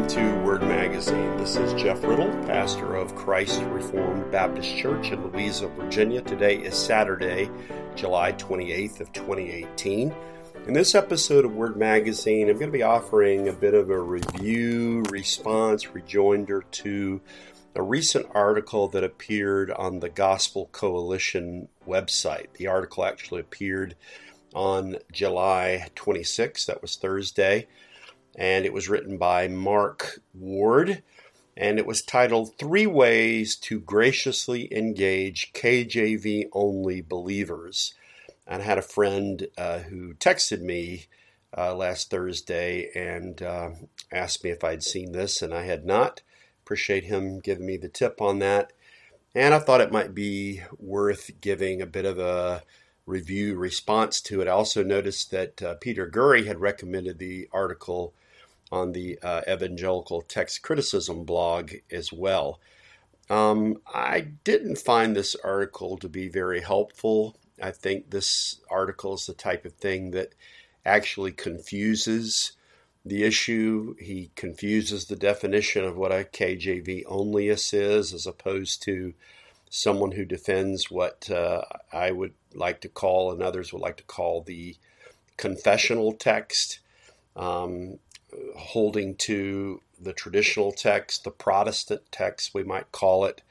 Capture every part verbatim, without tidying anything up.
welcome to Word Magazine. This is Jeff Riddle, pastor of Christ Reformed Baptist Church in Louisa, Virginia. Today is Saturday, July twenty-eighth of twenty eighteen. In this episode of Word Magazine, I'm going to be offering a bit of a review, response, rejoinder to a recent article that appeared on the Gospel Coalition website. The article actually appeared on July twenty-sixth, that was Thursday, and it was written by Mark Ward, and it was titled Three Ways to Graciously Engage K J V-Only Believers. And I had a friend uh, who texted me uh, last Thursday and uh, asked me if I'd seen this, and I had not. Appreciate him giving me the tip on that. And I thought it might be worth giving a bit of a review response to it. I also noticed that uh, Peter Gurry had recommended the article on the uh, Evangelical Text Criticism blog as well. Um, I didn't find this article to be very helpful. I think this article is the type of thing that actually confuses the issue. He confuses the definition of what a K J V-onlyist is, as opposed to someone who defends what uh, I would like to call, and others would like to call, the confessional text, um, holding to the traditional text, the Protestant text, we might call it,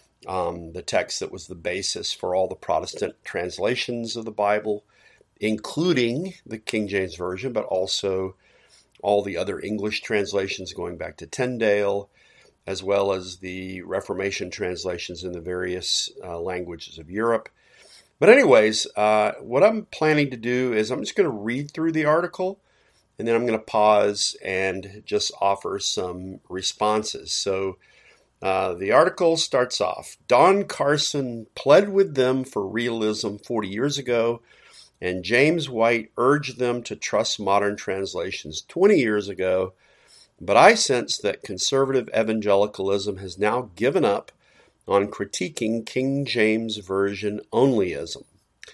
um, the text that was the basis for all the Protestant translations of the Bible, including the King James Version, but also all the other English translations going back to Tyndale, as well as the Reformation translations in the various uh, languages of Europe. But anyways, uh, what I'm planning to do is I'm just going to read through the article, and then I'm going to pause and just offer some responses. So uh, the article starts off, Don Carson pled with them for realism forty years ago, and James White urged them to trust modern translations twenty years ago. But I sense that conservative evangelicalism has now given up on critiquing King James Version onlyism.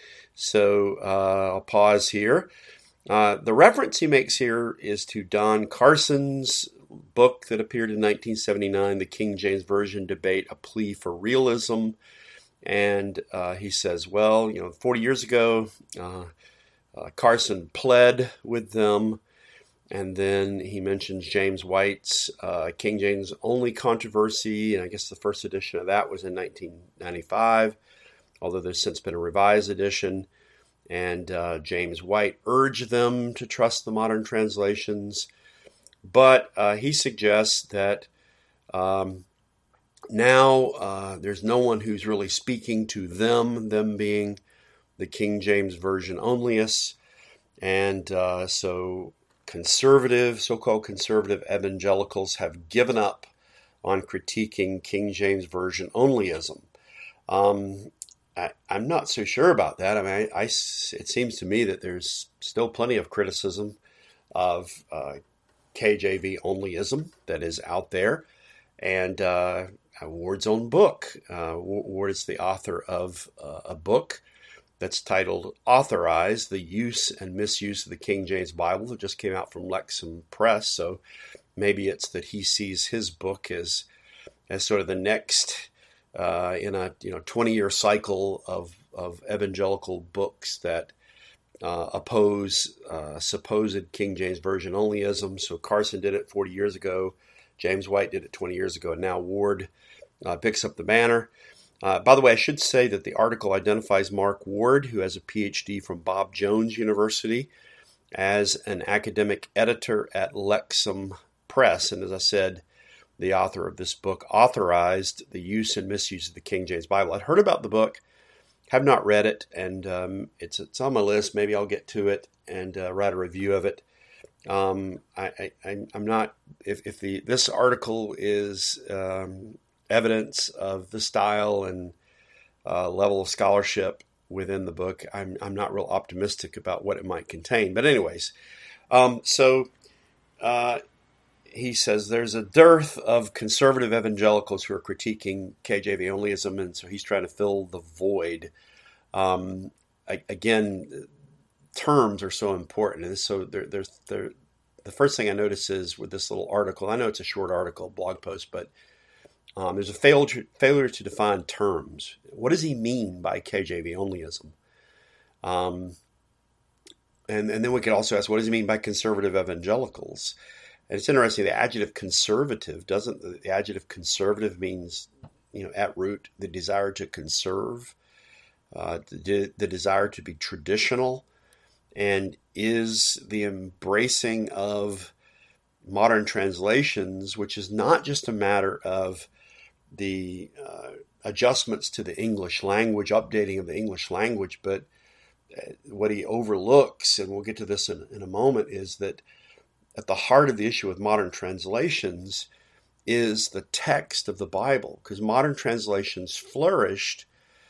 So uh, I'll pause here. Uh, the reference he makes here is to Don Carson's book that appeared in nineteen seventy-nine, The King James Version Debate, A Plea for Realism. And uh, he says, well, you know, forty years ago, uh, uh, Carson pled with them. And then he mentions James White's uh, King James only controversy. And I guess the first edition of that was in nineteen ninety-five, although there's since been a revised edition. And uh, James White urged them to trust the modern translations. But uh, he suggests that um, now uh, there's no one who's really speaking to them, them being the King James Version onlyists. And uh, so conservative, so-called conservative evangelicals have given up on critiquing King James Version onlyism. Um, I, I'm not so sure about that. I mean, I, I, it seems to me that there's still plenty of criticism of uh, K J V onlyism that is out there. And uh, Ward's own book, uh, Ward is the author of uh, a book that's titled Authorized, The Use and Misuse of the King James Bible. It just came out from Lexham Press, so maybe it's that he sees his book as as sort of the next uh, in a you know twenty-year cycle of, of evangelical books that uh, oppose uh, supposed King James Version onlyism. So Carson did it forty years ago, James White did it twenty years ago, and now Ward uh, picks up the banner. Uh, by the way, I should say that the article identifies Mark Ward, who has a P H D from Bob Jones University, as an academic editor at Lexham Press. And as I said, the author of this book authorized the use and misuse of the King James Bible. I'd heard about the book, have not read it, and um, it's it's on my list. Maybe I'll get to it and uh, write a review of it. Um, I, I, I'm not, if, if the this article is um, evidence of the style and uh, level of scholarship within the book, I'm I'm not real optimistic about what it might contain. But anyways, um, so uh, he says there's a dearth of conservative evangelicals who are critiquing K J V onlyism, and so he's trying to fill the void. Um, I, again, terms are so important, and so there, there's there the first thing I notice is with this little article, I know it's a short article, blog post, but um, there's a failure, failure to define terms. What does he mean by K J V onlyism? Um, and, and then we could also ask, what does he mean by conservative evangelicals? And it's interesting, the adjective conservative, doesn't the, the adjective conservative means, you know, at root, the desire to conserve, uh, the, the desire to be traditional, and is the embracing of modern translations, which is not just a matter of the uh, adjustments to the English language, updating of the English language, but what he overlooks, and we'll get to this in, in a moment, is that at the heart of the issue with modern translations is the text of the Bible, because modern translations flourished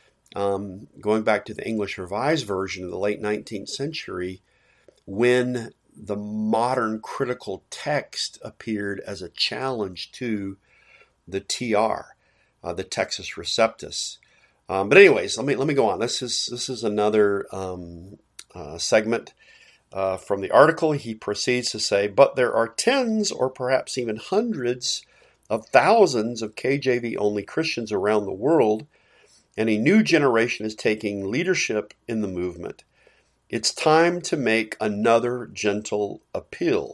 um, going back to the English Revised Version of the late nineteenth century when the modern critical text appeared as a challenge to the T R, uh, the Textus Receptus. Um, but anyways, let me let me go on. This is this is another um, uh, segment uh, from the article. He proceeds to say, but there are tens or perhaps even hundreds of thousands of K J V only Christians around the world, and a new generation is taking leadership in the movement. It's time to make another gentle appeal.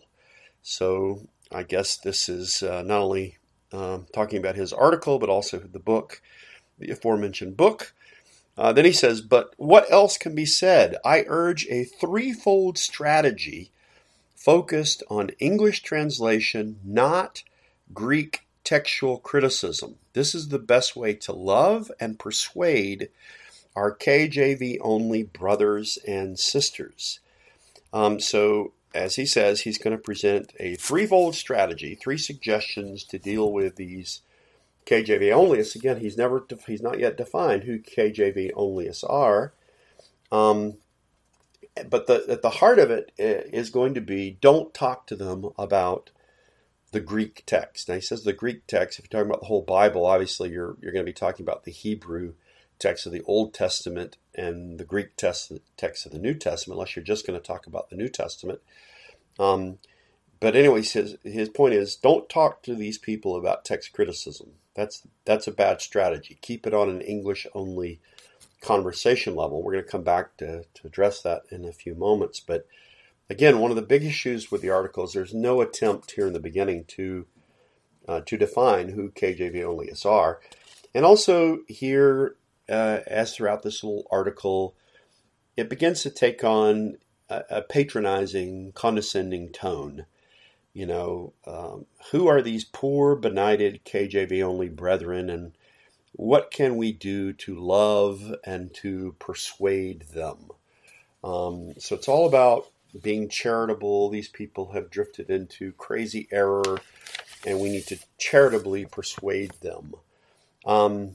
So I guess this is uh, not only um, talking about his article, but also the book, the aforementioned book. Uh, then he says, but what else can be said? I urge a threefold strategy focused on English translation, not Greek textual criticism. This is the best way to love and persuade our K J V only brothers and sisters. Um, so, as he says, he's going to present a threefold strategy, three suggestions to deal with these K J V onlyists. Again, he's never, he's not yet defined who K J V onlyists are. Um, but the, at the heart of it is going to be, don't talk to them about the Greek text. Now, he says the Greek text, if you're talking about the whole Bible, obviously you're you're going to be talking about the Hebrew text of the Old Testament and the Greek text, text of the New Testament, unless you're just going to talk about the New Testament. Um, but anyway, his, his point is, don't talk to these people about text criticism. That's that's a bad strategy. Keep it on an English-only conversation level. We're going to come back to, to address that in a few moments. But again, one of the big issues with the article is there's no attempt here in the beginning to uh, to define who K J V onlyists are. And also here, uh, as throughout this little article, it begins to take on a, a patronizing, condescending tone. You know, um, who are these poor, benighted K J V only brethren, and what can we do to love and to persuade them? Um, so it's all about being charitable. These people have drifted into crazy error, and we need to charitably persuade them. Um,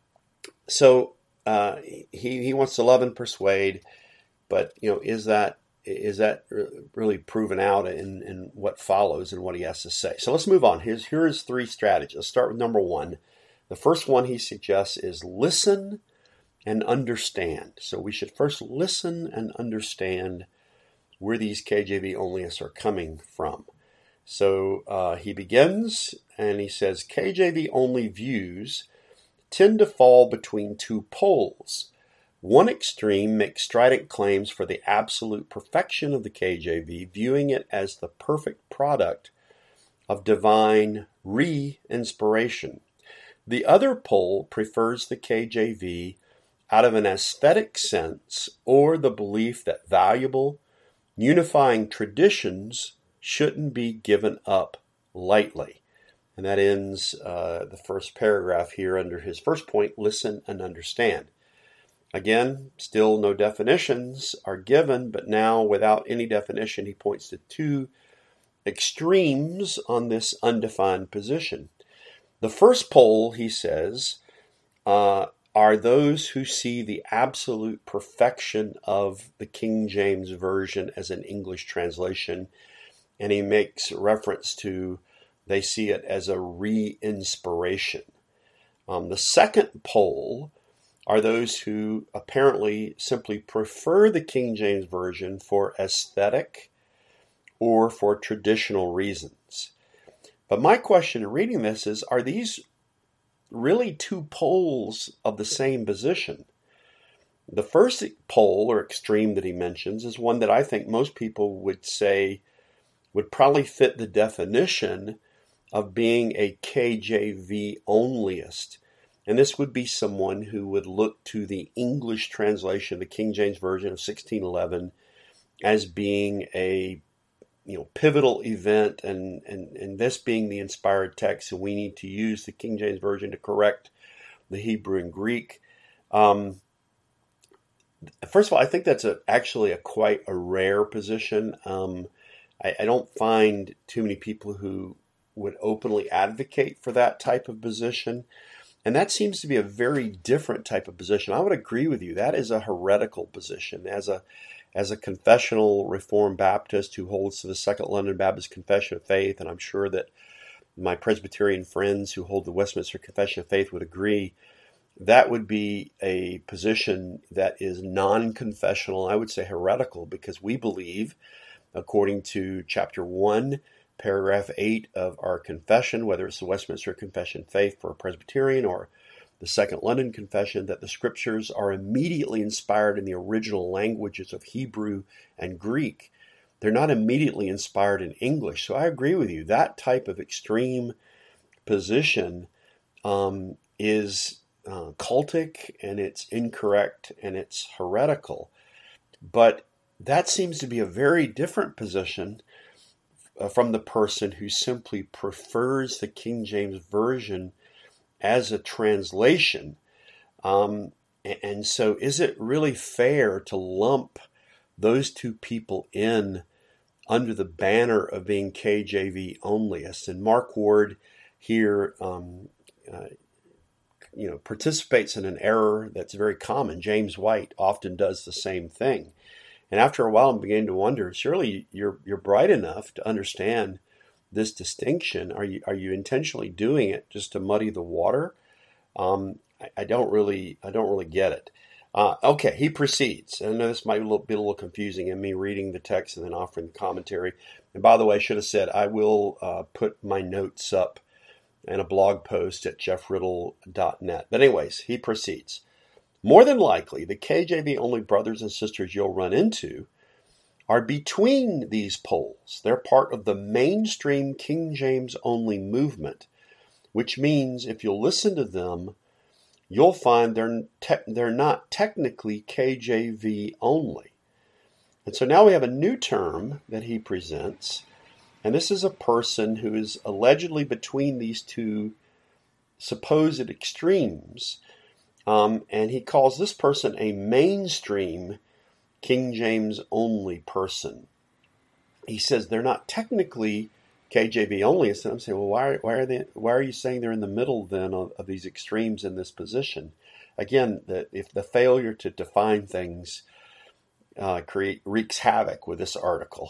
so uh, he he wants to love and persuade, but you know, is that is that really proven out in, in what follows and what he has to say? So let's move on. Here's here is three strategies. Let's start with number one. The first one he suggests is listen and understand. So we should first listen and understand where these K J V onlyists are coming from. So uh, he begins and he says, K J V only views tend to fall between two poles. One extreme makes strident claims for the absolute perfection of the K J V, viewing it as the perfect product of divine re-inspiration. The other pole prefers the K J V out of an aesthetic sense, or the belief that valuable, unifying traditions shouldn't be given up lightly. And that ends uh, the first paragraph here under his first point, listen and understand. Again, still no definitions are given, but now without any definition, he points to two extremes on this undefined position. The first pole, he says, uh, are those who see the absolute perfection of the King James Version as an English translation, and he makes reference to they see it as a re-inspiration. Um, the second pole are those who apparently simply prefer the King James Version for aesthetic or for traditional reasons. But my question in reading this is, are these really two poles of the same position? The first pole or extreme that he mentions is one that I think most people would say would probably fit the definition of being a K J V onlyist. And this would be someone who would look to the English translation, the King James Version of sixteen eleven, as being a you know pivotal event, and, and, and this being the inspired text, and we need to use the King James Version to correct the Hebrew and Greek. Um, first of all, I think that's a, actually a quite a rare position. Um, I, I don't find too many people who would openly advocate for that type of position. And that seems to be a very different type of position. I would agree with you. That is a heretical position. As a as a confessional Reformed Baptist who holds to the Second London Baptist Confession of Faith, and I'm sure that my Presbyterian friends who hold the Westminster Confession of Faith would agree, that would be a position that is non-confessional, I would say heretical, because we believe, according to chapter one, paragraph eight of our confession, whether it's the Westminster Confession of Faith for a Presbyterian or the Second London Confession, that the Scriptures are immediately inspired in the original languages of Hebrew and Greek. They're not immediately inspired in English. So I agree with you. That type of extreme position um, is uh, cultic, and it's incorrect, and it's heretical. But that seems to be a very different position uh, from the person who simply prefers the King James Version as a translation. Um, and, and so is it really fair to lump those two people in under the banner of being K J V onlyists? And Mark Ward here um, uh, you know, participates in an error that's very common. James White often does the same thing. And after a while, I'm beginning to wonder, surely you're you're bright enough to understand this distinction. Are you are you intentionally doing it just to muddy the water? Um, I, I don't really I don't really get it. Uh, okay, he proceeds. And I know this might be a, little, be a little confusing in me reading the text and then offering the commentary. And by the way, I should have said I will uh, put my notes up and a blog post at jeff riddle dot net. But anyways, he proceeds. More than likely, the K J V only brothers and sisters you'll run into are between these poles. They're part of the mainstream King James only movement, which means if you'll listen to them, you'll find they're te- they're not technically K J V only. And so now we have a new term that he presents, and this is a person who is allegedly between these two supposed extremes, um, and he calls this person a mainstream King James only person. He says they're not technically K J V only. So I'm saying, well, why, why are they? Why are you saying they're in the middle then of, of these extremes in this position? Again, that if the failure to define things uh, create wreaks havoc with this article.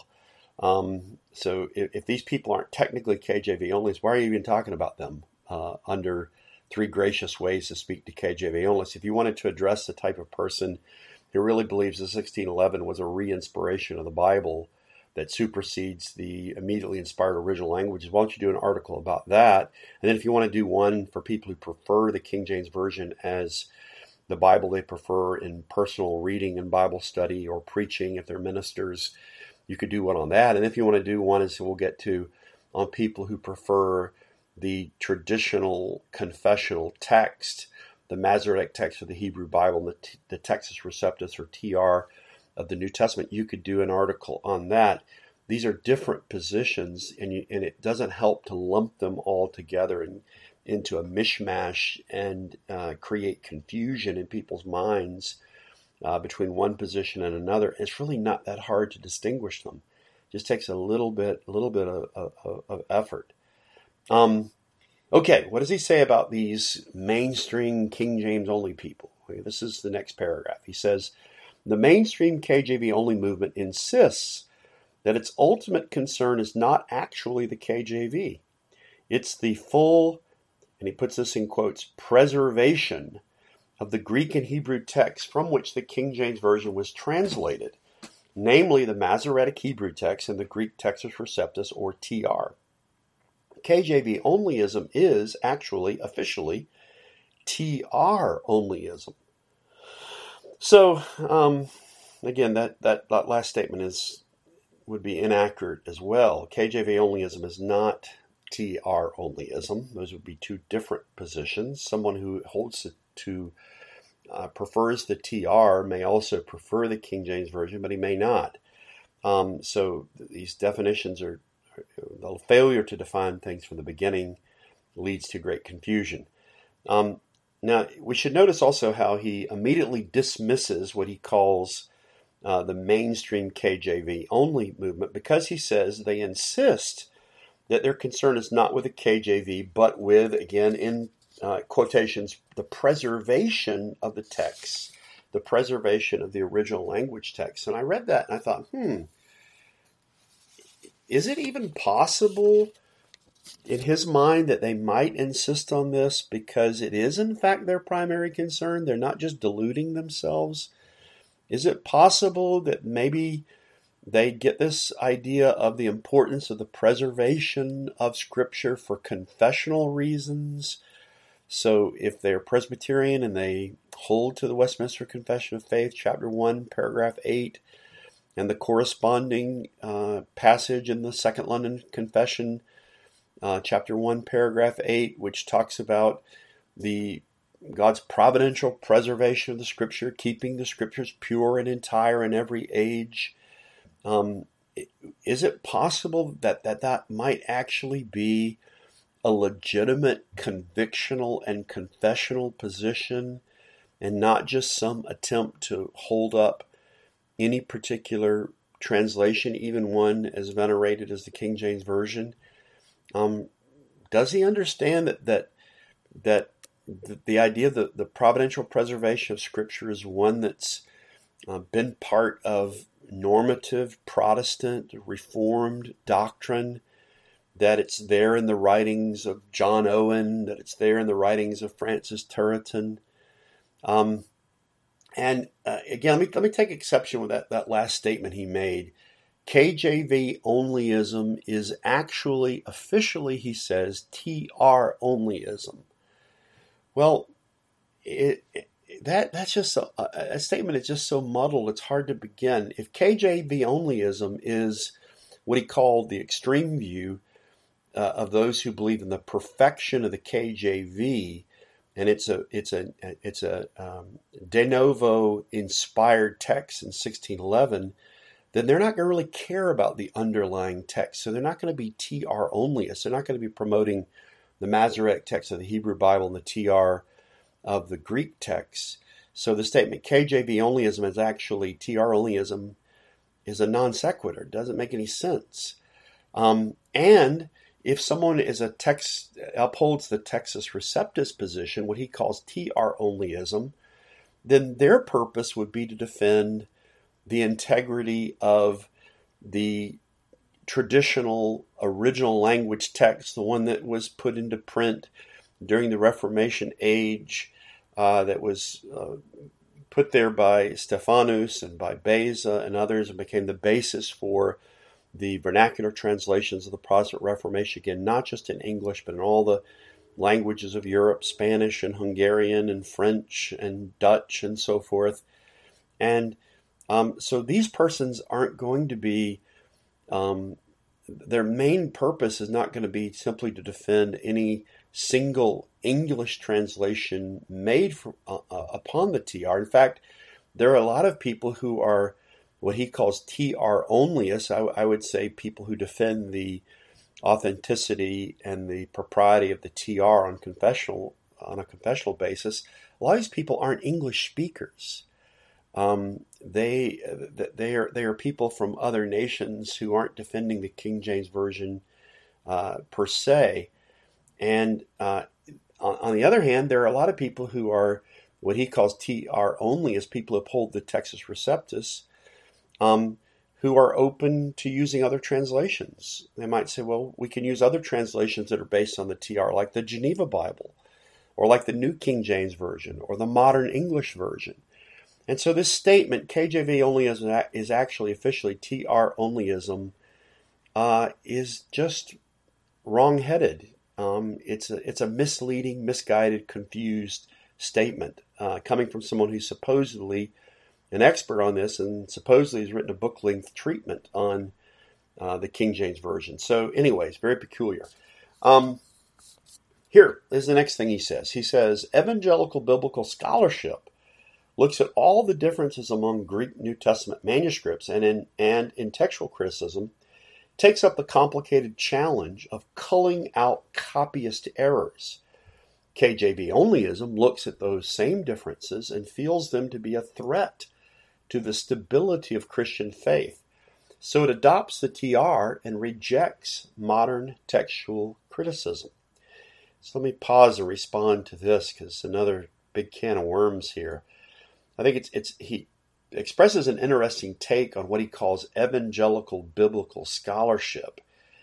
Um, so if, if these people aren't technically K J V only, why are you even talking about them uh, under three gracious ways to speak to K J V only? If you wanted to address the type of person who really believes that sixteen eleven was a re-inspiration of the Bible that supersedes the immediately inspired original languages, why don't you do an article about that? And then if you want to do one for people who prefer the King James Version as the Bible they prefer in personal reading and Bible study or preaching, if they're ministers, you could do one on that. And if you want to do one, as we'll get to, on people who prefer the traditional confessional text, the Masoretic text of the Hebrew Bible, the, the Textus Receptus or T R of the New Testament, you could do an article on that. These are different positions, and you, and it doesn't help to lump them all together and into a mishmash and uh, create confusion in people's minds uh, between one position and another. It's really not that hard to distinguish them. It just takes a little bit, a little bit of, of, of effort. Um, okay, what does he say about these mainstream King James only people? Okay, this is the next paragraph. He says, the mainstream K J V only movement insists that its ultimate concern is not actually the K J V. It's the full, and he puts this in quotes, preservation of the Greek and Hebrew text from which the King James Version was translated. namely the Masoretic Hebrew text and the Greek Textus Receptus, or T R. K J V onlyism is actually, officially, T R onlyism. So, um, again, that, that, that last statement is would be inaccurate as well. K J V onlyism is not T R onlyism. Those would be two different positions. Someone who holds it to uh, prefers the T R may also prefer the King James Version, but he may not. Um, so these definitions are, the failure to define things from the beginning leads to great confusion. Um, now, we should notice also how he immediately dismisses what he calls uh, the mainstream K J V only movement, because he says they insist that their concern is not with the K J V, but with, again, in uh, quotations, the preservation of the text, the preservation of the original language text. And I read that and I thought, hmm, is it even possible in his mind that they might insist on this because it is in fact their primary concern? They're not just deluding themselves. Is it possible that maybe they get this idea of the importance of the preservation of Scripture for confessional reasons? So if they're Presbyterian and they hold to the Westminster Confession of Faith, chapter one, paragraph eight, and the corresponding uh, passage in the Second London Confession, uh, chapter one, paragraph eight, which talks about the God's providential preservation of the Scripture, keeping the Scriptures pure and entire in every age. Um, is it possible that, that that might actually be a legitimate convictional and confessional position and not just some attempt to hold up any particular translation, even one as venerated as the King James Version? Um, does he understand that that that the, the idea that the providential preservation of Scripture is one that's uh, been part of normative Protestant Reformed doctrine, that it's there in the writings of John Owen, that it's there in the writings of Francis Turretin? Um, And uh, again, let me, let me take exception with that, that last statement he made. K J V onlyism is actually, officially, he says, T R onlyism. Well, it, it, that that's just a, a statement is just so muddled, it's hard to begin. If K J V onlyism is what he called the extreme view uh, of those who believe in the perfection of the K J V, and it's a it's a it's a um, de novo inspired text in sixteen eleven, then they're not going to really care about the underlying text. So they're not going to be T R onlyists. They're not going to be promoting the Masoretic text of the Hebrew Bible and the T R of the Greek text. So the statement K J V onlyism is actually T R onlyism is a non sequitur. It doesn't make any sense. Um, and if someone is a text upholds the Textus Receptus position, what he calls T R onlyism, then their purpose would be to defend the integrity of the traditional original language text, the one that was put into print during the Reformation age, uh, that was uh, put there by Stephanus and by Beza and others, and became the basis for the vernacular translations of the Protestant Reformation, again, not just in English, but in all the languages of Europe, Spanish and Hungarian and French and Dutch and so forth. And um, so these persons aren't going to be, um, their main purpose is not going to be simply to defend any single English translation made for, uh, upon the T R. In fact, there are a lot of people who are what he calls T R onlyists. I, I would say people who defend the authenticity and the propriety of the T R on confessional on a confessional basis. A lot of these people aren't English speakers. Um, they they are they are people from other nations who aren't defending the King James Version uh, per se. And uh, on, on the other hand, there are a lot of people who are what he calls T R only, as people who uphold the Textus Receptus, um, who are open to using other translations. They might say, well, we can use other translations that are based on the T R, like the Geneva Bible, or like the New King James Version, or the Modern English Version. And so this statement, K J V onlyism is actually officially T R onlyism, uh, is just wrong-headed. Um, it's a it's a misleading, misguided, confused statement uh, coming from someone who's supposedly an expert on this and supposedly has written a book-length treatment on uh, the King James Version. So anyways, very peculiar. Um, here is the next thing he says. He says, evangelical biblical scholarship looks at all the differences among Greek New Testament manuscripts and in, and in textual criticism takes up the complicated challenge of culling out copyist errors. K J V onlyism looks at those same differences and feels them to be a threat to the stability of Christian faith. So it adopts the T R and rejects modern textual criticism. So let me pause and respond to this because it's another big can of worms here. I think it's it's he expresses an interesting take on what he calls evangelical biblical scholarship.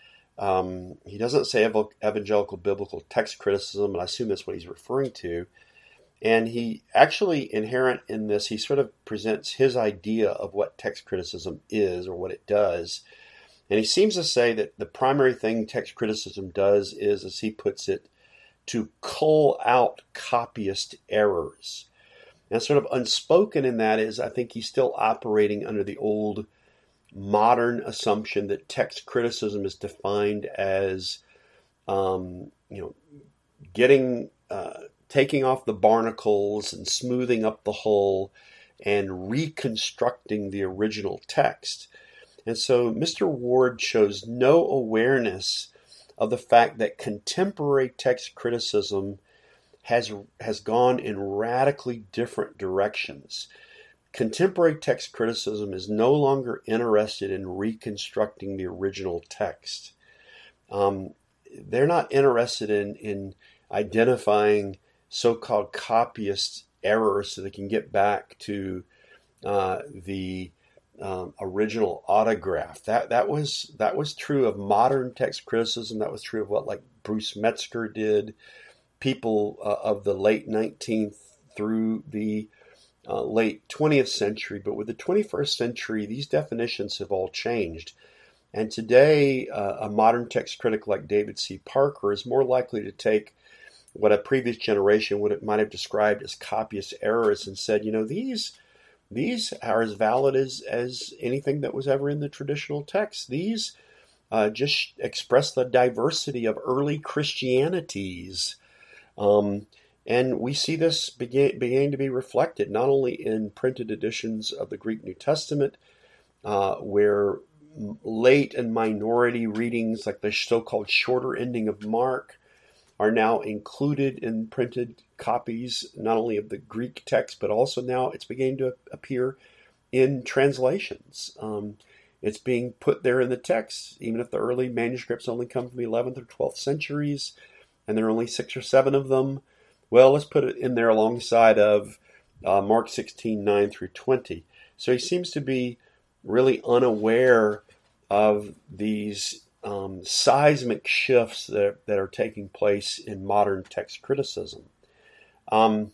Um, he doesn't say ev- evangelical biblical text criticism, and I assume that's what he's referring to. And he actually, inherent in this, he sort of presents his idea of what text criticism is or what it does. And he seems to say that the primary thing text criticism does is, as he puts it, to cull out copyist errors. And sort of unspoken in that is, I think he's still operating under the old modern assumption that text criticism is defined as, um, you know, getting, uh, taking off the barnacles and smoothing up the hull and reconstructing the original text. And so Mister Ward shows no awareness of the fact that contemporary text criticism has has gone in radically different directions. Contemporary text criticism is no longer interested in reconstructing the original text. Um, they're not interested in, in identifying so-called copyist errors so they can get back to uh, the um, original autograph. That that was that was true of modern text criticism. That was true of what like Bruce Metzger did. People uh, of the late nineteenth through the uh, late twentieth century. But with the twenty-first century, these definitions have all changed. And today, uh, a modern text critic like David C. Parker is more likely to take what a previous generation would have, might have described as copyist errors and said, you know, these these are as valid as, as anything that was ever in the traditional text. These uh, just express the diversity of early Christianities. Um, and we see this begin, beginning to be reflected not only in printed editions of the Greek New Testament, uh, where late and minority readings like the so-called shorter ending of Mark are now included in printed copies, not only of the Greek text, but also now it's beginning to appear in translations. Um, it's being put there in the text, even if the early manuscripts only come from the eleventh or twelfth centuries, and there are only six or seven of them. Well, let's put it in there alongside of uh, Mark sixteen, nine through twenty. So he seems to be really unaware of these um, seismic shifts that, that are taking place in modern text criticism. Um,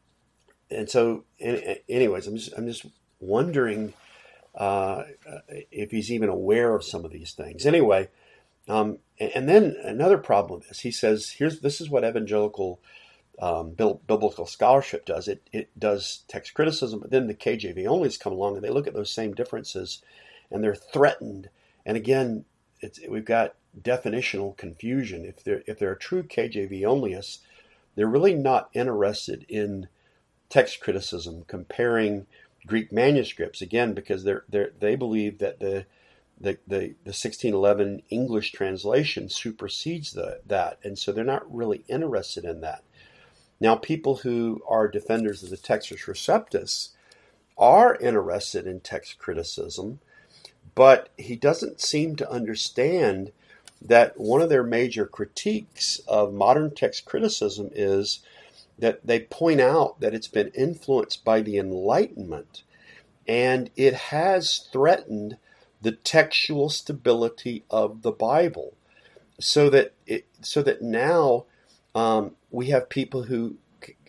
and so, anyways, I'm just, I'm just wondering uh, if he's even aware of some of these things. Anyway, um, and then another problem with this, he says, here's this is what evangelical um, biblical scholarship does. It it does text criticism, but then the K J V onlys come along and they look at those same differences, and they're threatened. And again, it's, we've got definitional confusion. If they're if they're a true K J V onlyists, they're really not interested in text criticism, comparing Greek manuscripts, again, because they're, they're, they believe that the the, the, the sixteen eleven English translation supersedes the, that, and so they're not really interested in that. Now, people who are defenders of the Textus Receptus are interested in text criticism, but he doesn't seem to understand that one of their major critiques of modern text criticism is that they point out that it's been influenced by the Enlightenment, and it has threatened the textual stability of the Bible, so that it, so that now um, we have people who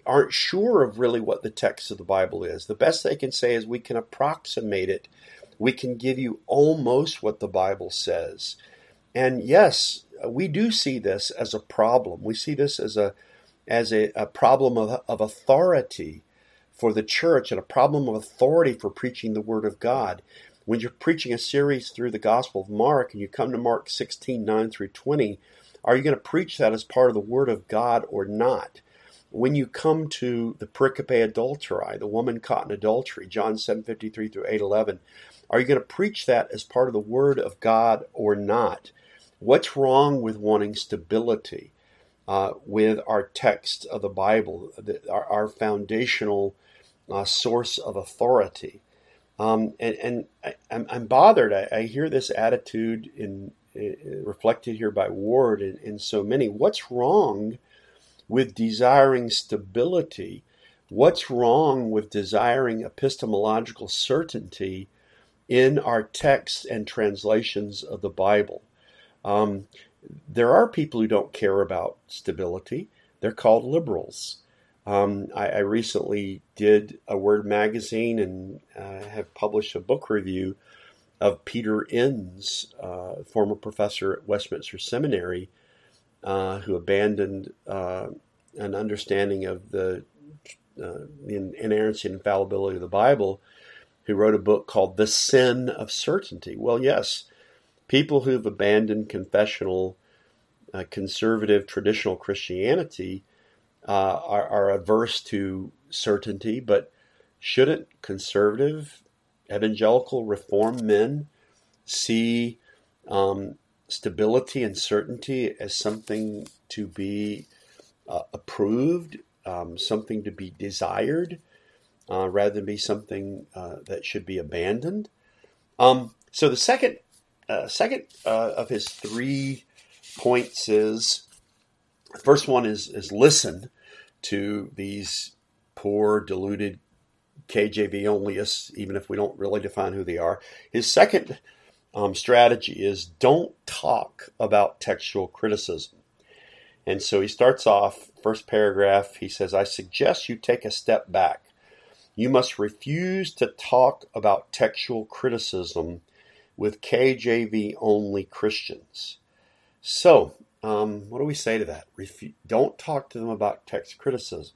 aren't sure of really what the text of the Bible is. The best they can say is we can approximate it. We can give you almost what the Bible says. And yes, we do see this as a problem. We see this as a as a, a problem of, of authority for the church and a problem of authority for preaching the Word of God. When you're preaching a series through the Gospel of Mark and you come to Mark sixteen, nine through twenty, are you going to preach that as part of the Word of God or not? When you come to the pericope adulterae, the woman caught in adultery, John seven fifty-three through eight eleven, are you going to preach that as part of the Word of God or not? What's wrong with wanting stability uh, with our text of the Bible, the, our, our foundational uh, source of authority? Um, and and I, I'm, I'm bothered. I, I hear this attitude in, in reflected here by Ward in, in so many. What's wrong with desiring stability? What's wrong with desiring epistemological certainty in our texts and translations of the Bible? Um, there are people who don't care about stability. They're called liberals. Um, I, I recently did a Word magazine and uh, have published a book review of Peter Enns, uh, former professor at Westminster Seminary, uh, who abandoned uh, an understanding of the, uh, the inerrancy and infallibility of the Bible, who wrote a book called The Sin of Certainty. Well, yes, people who've abandoned confessional, uh, conservative, traditional Christianity uh, are, are averse to certainty, but shouldn't conservative, evangelical, reform men see um, stability and certainty as something to be uh, approved, um, something to be desired, uh, rather than be something uh, that should be abandoned? Um, so the second Uh, second uh, of his three points is, the first one is, is listen to these poor, deluded K J V onlyists, even if we don't really define who they are. His second um, strategy is don't talk about textual criticism. And so he starts off, first paragraph, he says, I suggest you take a step back. You must refuse to talk about textual criticism with K J V only Christians. So, um, what do we say to that? Refu- don't talk to them about text criticism.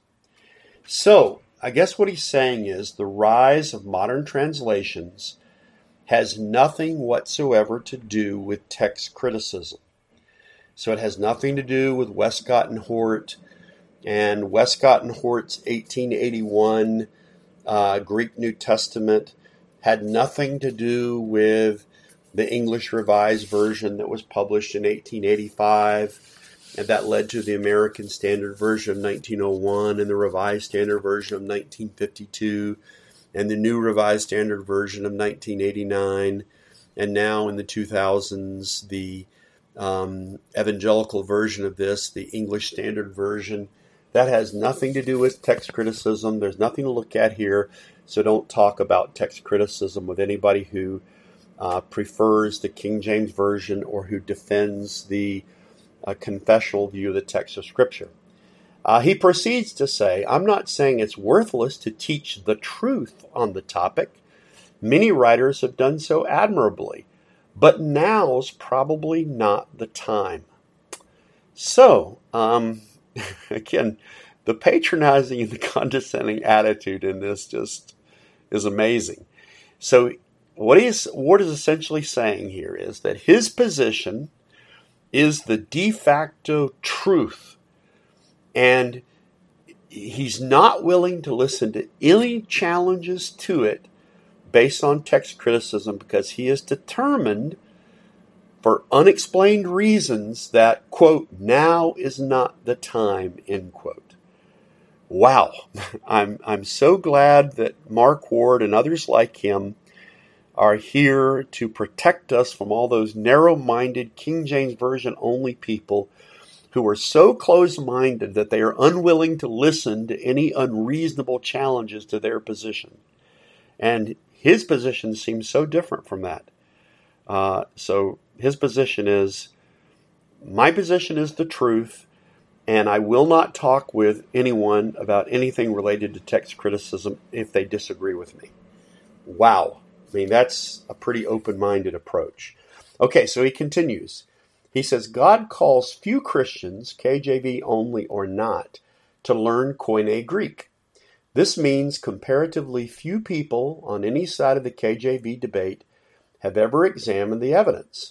So, I guess what he's saying is the rise of modern translations has nothing whatsoever to do with text criticism. So it has nothing to do with Westcott and Hort and Westcott and Hort's eighteen eighty-one uh, Greek New Testament. Had nothing to do with the English Revised Version that was published in eighteen eighty-five, and that led to the American Standard Version of nineteen oh one and the Revised Standard Version of nineteen fifty-two and the New Revised Standard Version of nineteen eighty-nine, and now in the two thousands, the um, evangelical version of this, the English Standard Version. That has nothing to do with text criticism. There's nothing to look at here. So don't talk about text criticism with anybody who uh, prefers the King James Version or who defends the uh, confessional view of the text of Scripture. Uh, he proceeds to say, I'm not saying it's worthless to teach the truth on the topic. Many writers have done so admirably, but now's probably not the time. So, um, again, the patronizing and the condescending attitude in this just is amazing. So what he's, Ward is essentially saying here is that his position is the de facto truth, and he's not willing to listen to any challenges to it based on text criticism because he is determined, for unexplained reasons, that, quote, now is not the time, end quote. Wow, I'm I'm so glad that Mark Ward and others like him are here to protect us from all those narrow-minded King James Version only people who are so close-minded that they are unwilling to listen to any unreasonable challenges to their position. And his position seems so different from that. Uh, so his position is, my position is the truth, and I will not talk with anyone about anything related to text criticism if they disagree with me. Wow. I mean, that's a pretty open-minded approach. Okay, so he continues. He says, God calls few Christians, K J V only or not, to learn Koine Greek. This means comparatively few people on any side of the K J V debate have ever examined the evidence.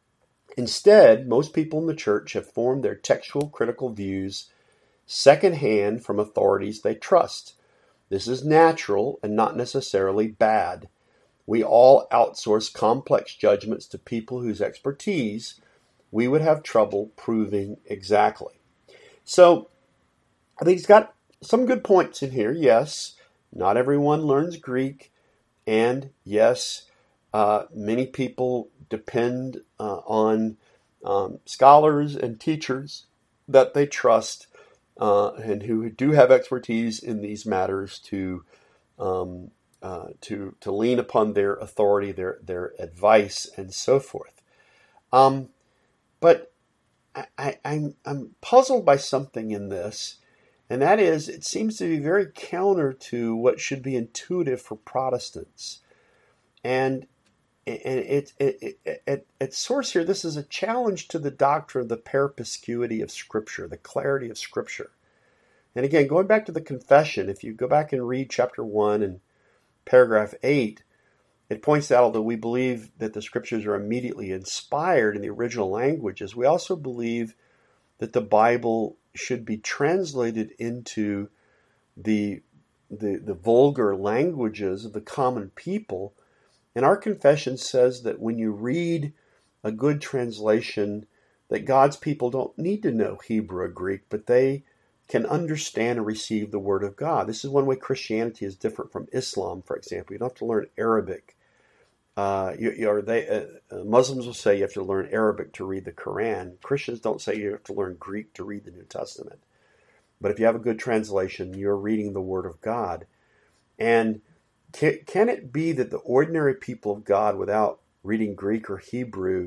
Instead, most people in the church have formed their textual critical views secondhand from authorities they trust. This is natural and not necessarily bad. We all outsource complex judgments to people whose expertise we would have trouble proving exactly. So, I think he's got some good points in here. Yes, not everyone learns Greek, and yes, uh, many people depend uh, on um, scholars and teachers that they trust uh, and who do have expertise in these matters to um, uh, to to lean upon their authority, their their advice, and so forth. Um, but I, I, I'm I'm puzzled by something in this, and that is it seems to be very counter to what should be intuitive for Protestants, and. And it, it, it, at, at source here, this is a challenge to the doctrine of the perspicuity of Scripture, the clarity of Scripture. And again, going back to the confession, if you go back and read chapter one and paragraph eight, it points out, although we believe that the Scriptures are immediately inspired in the original languages, we also believe that the Bible should be translated into the, the, the vulgar languages of the common people. And our confession says that when you read a good translation, that God's people don't need to know Hebrew or Greek, but they can understand and receive the Word of God. This is one way Christianity is different from Islam, for example. You don't have to learn Arabic. Uh, you, you, or they, uh, Muslims will say you have to learn Arabic to read the Quran. Christians don't say you have to learn Greek to read the New Testament. But if you have a good translation, you're reading the Word of God. And Can, can it be that the ordinary people of God, without reading Greek or Hebrew,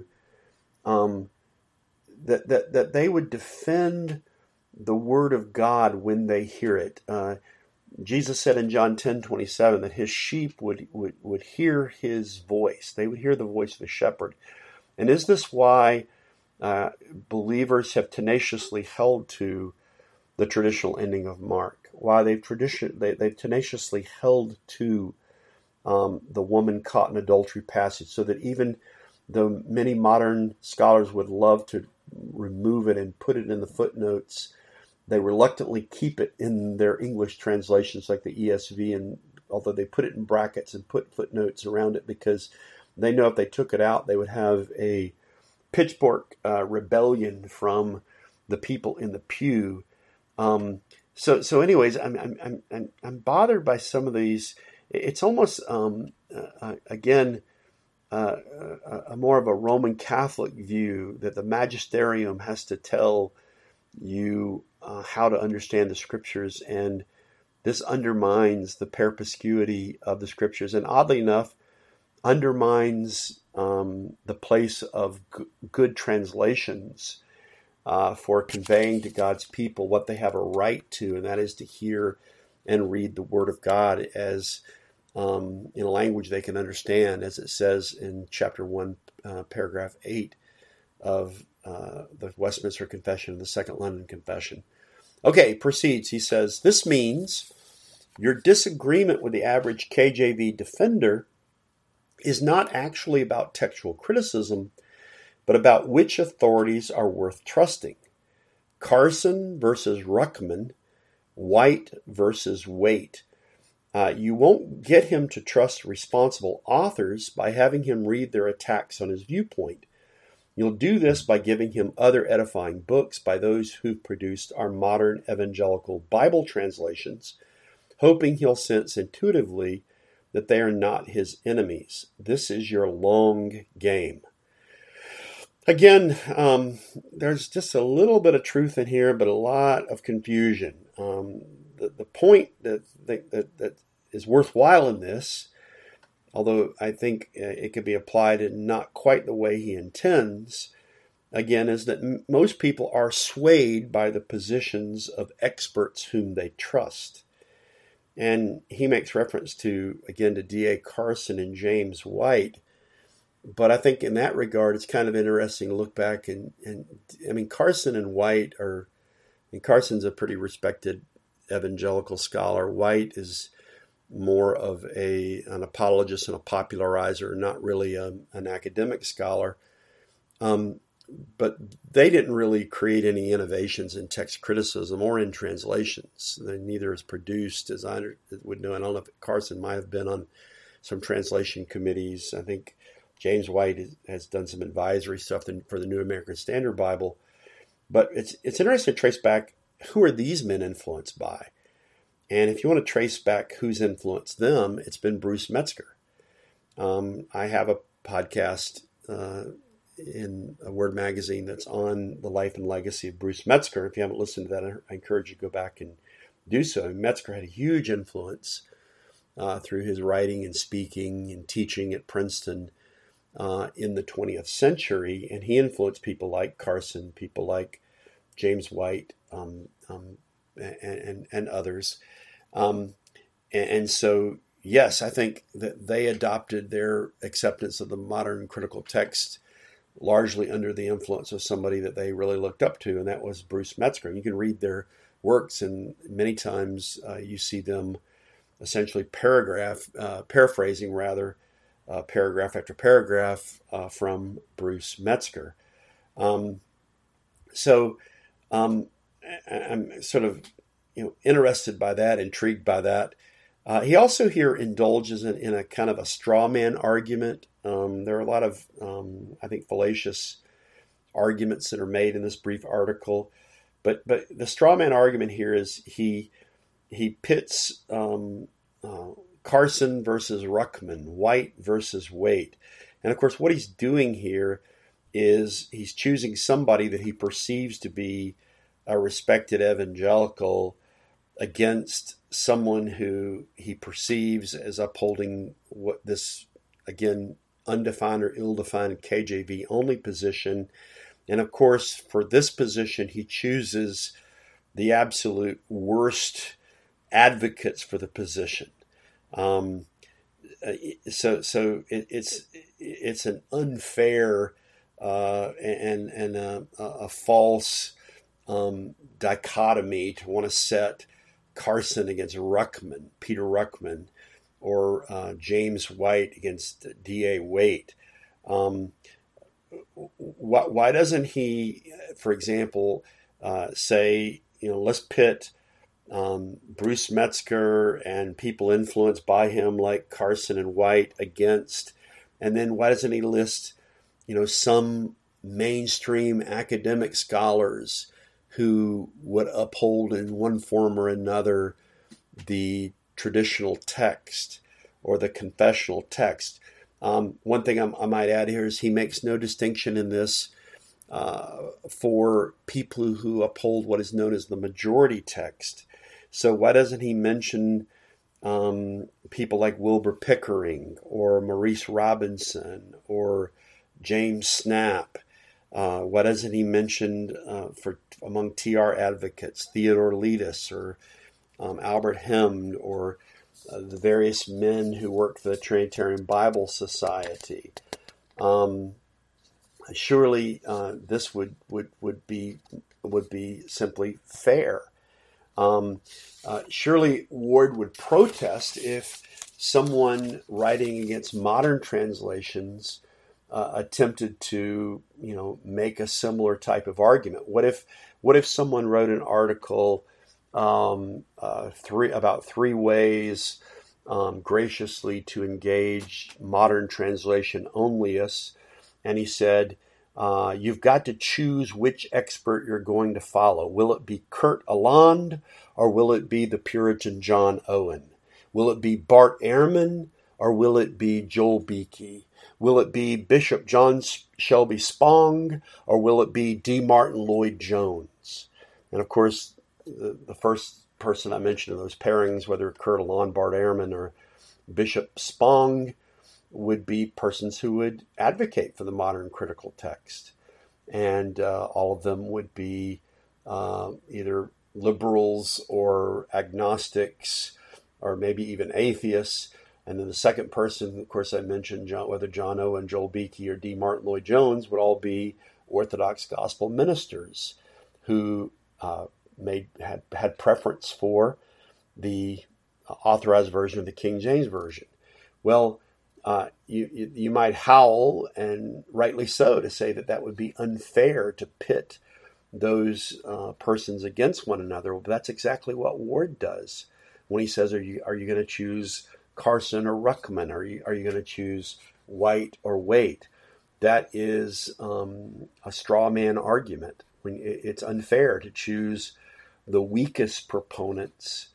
um, that, that, that they would defend the Word of God when they hear it? Uh, Jesus said in John ten twenty-seven that his sheep would, would, would hear his voice. They would hear the voice of the shepherd. And is this why uh, believers have tenaciously held to the traditional ending of Mark? Why they've tradition they, they've tenaciously held to um, the woman caught in adultery passage, so that even though many modern scholars would love to remove it and put it in the footnotes, they reluctantly keep it in their English translations like the E S V, and although they put it in brackets and put footnotes around it because they know if they took it out, they would have a pitchfork uh, rebellion from the people in the pew. Um, so, so, anyways, I'm, I'm, I'm, I'm bothered by some of these. It's almost, um, uh, again, uh, a, a more of a Roman Catholic view that the magisterium has to tell you uh, how to understand the Scriptures, and this undermines the perspicuity of the Scriptures, and oddly enough, undermines um, the place of g- good translations. Uh, for conveying to God's people what they have a right to, and that is to hear and read the Word of God as um, in a language they can understand, as it says in chapter one, uh, paragraph eight of uh, the Westminster Confession and the Second London Confession. Okay, proceeds. He says, this means your disagreement with the average K J V defender is not actually about textual criticism, but about which authorities are worth trusting. Carson versus Ruckman, White versus Waite. Uh, you won't get him to trust responsible authors by having him read their attacks on his viewpoint. You'll do this by giving him other edifying books by those who've produced our modern evangelical Bible translations, hoping he'll sense intuitively that they are not his enemies. This is your long game. Again, um, there's just a little bit of truth in here, but a lot of confusion. Um, the, the point that, that that is worthwhile in this, although I think it could be applied in not quite the way he intends, again, is that m- most people are swayed by the positions of experts whom they trust. And he makes reference to, again, to D A Carson and James White. But I think in that regard, it's kind of interesting to look back and, and I mean, Carson and White are, and Carson's a pretty respected evangelical scholar. White is more of a an apologist and a popularizer, not really a, an academic scholar. Um, but they didn't really create any innovations in text criticism or in translations. They, neither is produced, as I would know. I don't know if Carson might have been on some translation committees. I think James White has, has done some advisory stuff for the New American Standard Bible. But it's it's interesting to trace back, who are these men influenced by? And if you want to trace back who's influenced them, it's been Bruce Metzger. Um, I have a podcast uh, in a Word magazine that's on the life and legacy of Bruce Metzger. If you haven't listened to that, I encourage you to go back and do so. And Metzger had a huge influence uh, through his writing and speaking and teaching at Princeton uh, in the twentieth century. And he influenced people like Carson, people like James White, um, um, and, and, and others. Um, and, and so, yes, I think that they adopted their acceptance of the modern critical text largely under the influence of somebody that they really looked up to, and that was Bruce Metzger. You can read their works, and many times uh, you see them essentially paragraph, uh, paraphrasing rather, uh, paragraph after paragraph uh, from Bruce Metzger. Um, so um, I'm sort of you know, interested by that, intrigued by that. Uh, he also here indulges in, in a kind of a straw man argument. Um, there are a lot of, um, I think, fallacious arguments that are made in this brief article. But but the straw man argument here is he he pits um, uh, Carson versus Ruckman, White versus Waite. And of course, what he's doing here is he's choosing somebody that he perceives to be a respected evangelical against someone who he perceives as upholding what this, again, undefined or ill-defined K J V only position. And of course, for this position, he chooses the absolute worst advocates for the position. Um, so so it, it's it's an unfair uh, and, and a, a false um, dichotomy to want to set Carson against Ruckman, Peter Ruckman, or uh, James White against D A Waite. Um, why, why doesn't he, for example, uh, say, you know, let's pit um, Bruce Metzger and people influenced by him like Carson and White against, and then why doesn't he list, you know, some mainstream academic scholars who would uphold in one form or another the traditional text or the confessional text. Um, one thing I'm, I might add here is he makes no distinction in this uh, for people who uphold what is known as the majority text. So why doesn't he mention um, people like Wilbur Pickering or Maurice Robinson or James Snap? Uh, why doesn't he mention uh, for among T R advocates Theodore Letus or um, Albert Hemd or uh, the various men who worked for the Trinitarian Bible Society? Um, surely uh, this would, would would be would be simply fair. Um, uh, surely Ward would protest if someone writing against modern translations Uh, attempted to, you know, make a similar type of argument. What if, what if someone wrote an article um, uh, three about three ways um, graciously to engage modern translation onlyists, and he said, uh, "You've got to choose which expert you're going to follow. Will it be Kurt Aland or will it be the Puritan John Owen? Will it be Bart Ehrman or will it be Joel Beakey? Will it be Bishop John Shelby Spong, or will it be D. Martin Lloyd Jones?" And of course, the, the first person I mentioned in those pairings, whether Kurt Aland, Bart Ehrman, or Bishop Spong, would be persons who would advocate for the modern critical text. and uh, all of them would be uh, either liberals or agnostics, or maybe even atheists. And then the second person, of course, I mentioned John, whether John Owen, Joel Beakey, or D. Martin Lloyd-Jones, would all be Orthodox gospel ministers who uh, made had had preference for the authorized version of the King James Version. Well, uh, you, you you might howl, and rightly so, to say that that would be unfair to pit those uh, persons against one another. But that's exactly what Ward does when he says, "Are you are you going to choose Carson or Ruckman? Are you are you going to choose White or Waite?" That is um, a straw man argument. When it's unfair to choose the weakest proponents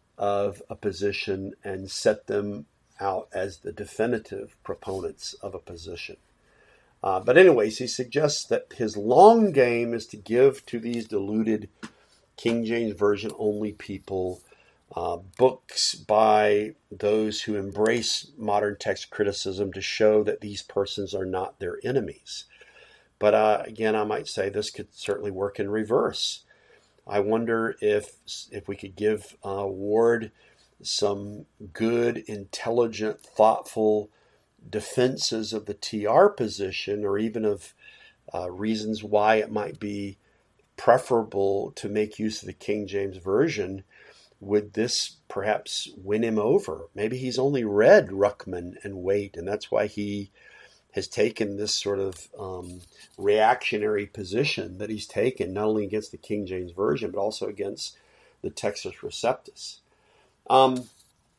of a position and set them out as the definitive proponents of a position. Uh, but anyways, he suggests that his long game is to give to these deluded King James Version only people uh, books by those who embrace modern text criticism to show that these persons are not their enemies. But uh, again, I might say this could certainly work in reverse. I wonder if if we could give uh, Ward some good, intelligent, thoughtful defenses of the T R position, or even of uh, reasons why it might be preferable to make use of the King James Version. Would this perhaps win him over? Maybe he's only read Ruckman and Waite, and that's why he has taken this sort of um, reactionary position that he's taken, not only against the King James Version, but also against the Textus Receptus. Um,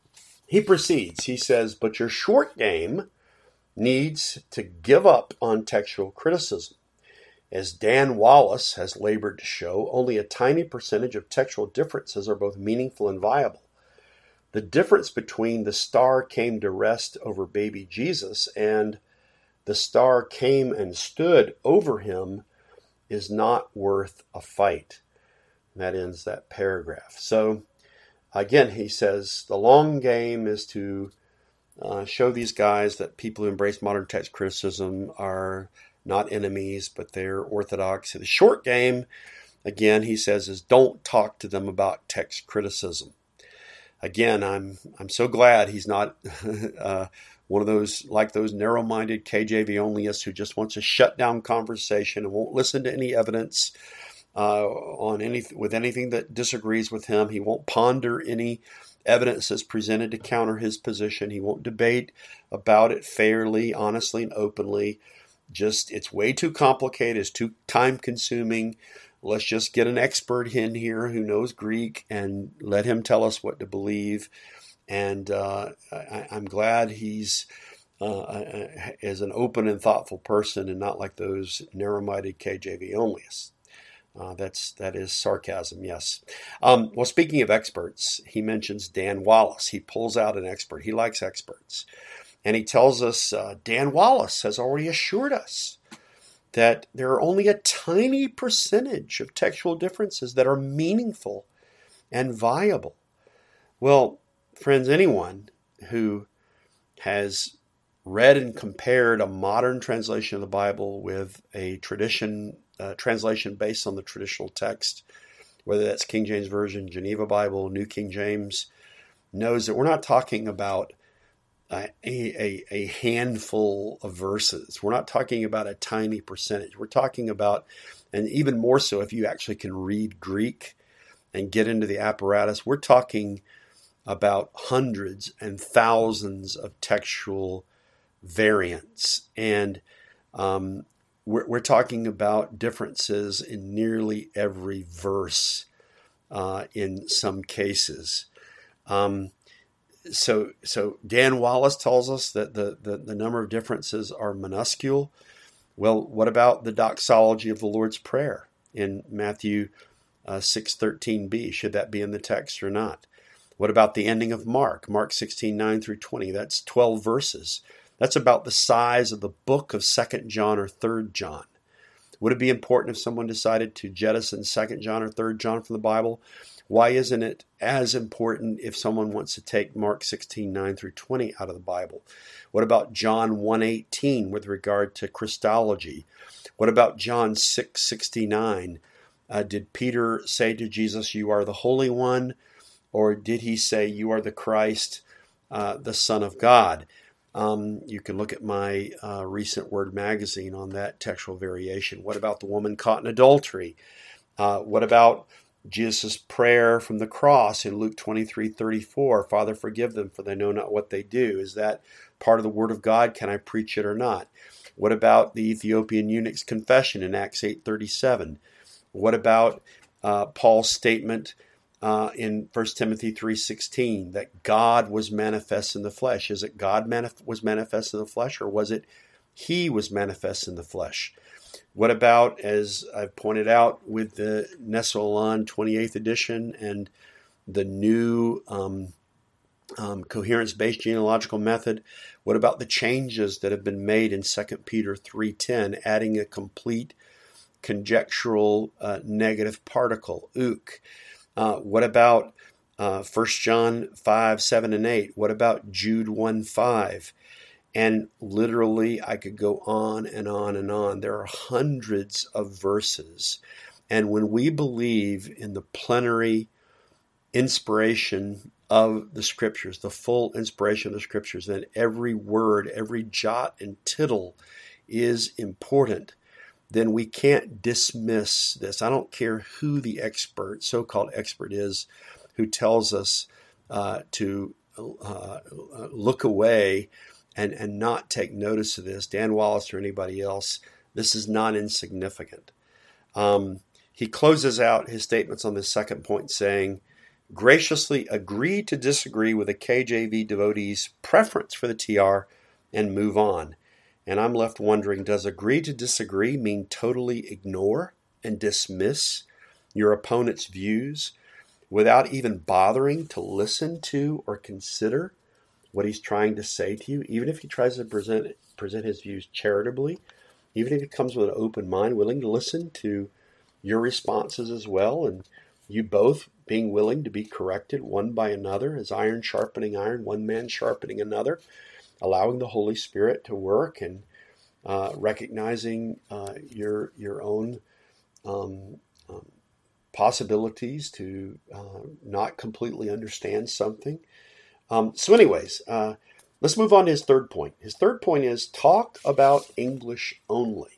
he proceeds, he says, but your short game needs to give up on textual criticism. As Dan Wallace has labored to show, only a tiny percentage of textual differences are both meaningful and viable. The difference between the star came to rest over baby Jesus and the star came and stood over him is not worth a fight. And that ends that paragraph. So again, he says the long game is to uh, show these guys that people who embrace modern text criticism are not enemies, but they're orthodox. The short game, again, he says, is don't talk to them about text criticism. Again, I'm I'm so glad he's not uh, one of those, like those narrow-minded K J V onlyists who just wants to shut down conversation and won't listen to any evidence uh, on any with anything that disagrees with him. He won't ponder any evidence that's presented to counter his position. He won't debate about it fairly, honestly, and openly. Just, it's way too complicated. It's too time-consuming. Let's just get an expert in here who knows Greek and let him tell us what to believe. And uh, I, I'm glad he's uh, is an open and thoughtful person and not like those narrow-minded K J V onlyists. Uh, that's that is sarcasm, yes. Um, well, speaking of experts, he mentions Dan Wallace. He pulls out an expert. He likes experts. And he tells us uh, Dan Wallace has already assured us that there are only a tiny percentage of textual differences that are meaningful and viable. Well, friends, anyone who has read and compared a modern translation of the Bible with a tradition uh, translation based on the traditional text, whether that's King James Version, Geneva Bible, New King James, knows that we're not talking about A, a, a handful of verses. We're not talking about a tiny percentage. We're talking about, and even more so if you actually can read Greek and get into the apparatus, we're talking about hundreds and thousands of textual variants. And um, we're, we're talking about differences in nearly every verse uh, in some cases. Um, So, so Dan Wallace tells us that the, the, the number of differences are minuscule. Well, what about the doxology of the Lord's Prayer in Matthew uh, six thirteen b? Should that be in the text or not? What about the ending of Mark, Mark sixteen nine through twenty? That's twelve verses. That's about the size of the book of Second John or Third John. Would it be important if someone decided to jettison Second John or Third John from the Bible? Why isn't it as important if someone wants to take Mark sixteen, nine through twenty out of the Bible? What about John one eighteen with regard to Christology? What about John six sixty-nine? Uh, did Peter say to Jesus, "You are the Holy One," or did he say, "You are the Christ, uh, the Son of God"? Um, you can look at my uh, recent Word magazine on that textual variation. What about the woman caught in adultery? Uh, what about Jesus' prayer from the cross in Luke twenty-three thirty-four, "Father, forgive them, for they know not what they do"? Is that part of the Word of God? Can I preach it or not? What about the Ethiopian eunuch's confession in Acts eight thirty-seven? What about uh, Paul's statement uh, in First Timothy three sixteen that God was manifest in the flesh? Is it God manif- was manifest in the flesh, or was it He was manifest in the flesh? What about, as I've pointed out, with the Nestle-Aland twenty-eighth edition and the new um, um, coherence-based genealogical method, what about the changes that have been made in Second Peter three ten, adding a complete conjectural uh, negative particle, ook? Uh, what about uh, First John five, seven, and eight? What about Jude one five? And literally, I could go on and on and on. There are hundreds of verses. And when we believe in the plenary inspiration of the Scriptures, the full inspiration of the Scriptures, then every word, every jot and tittle is important, then we can't dismiss this. I don't care who the expert, so-called expert is, who tells us uh, to uh, look away And, and not take notice of this, Dan Wallace or anybody else. This is not insignificant. Um, he closes out his statements on this second point saying, graciously agree to disagree with a K J V devotee's preference for the T R and move on. And I'm left wondering, does agree to disagree mean totally ignore and dismiss your opponent's views without even bothering to listen to or consider what he's trying to say to you, even if he tries to present present his views charitably, even if he comes with an open mind, willing to listen to your responses as well, and you both being willing to be corrected one by another, as iron sharpening iron, one man sharpening another, allowing the Holy Spirit to work, and uh, recognizing uh, your your own um, um, possibilities to uh, not completely understand something. Um, so anyways, uh, let's move on to his third point. His third point is talk about English only.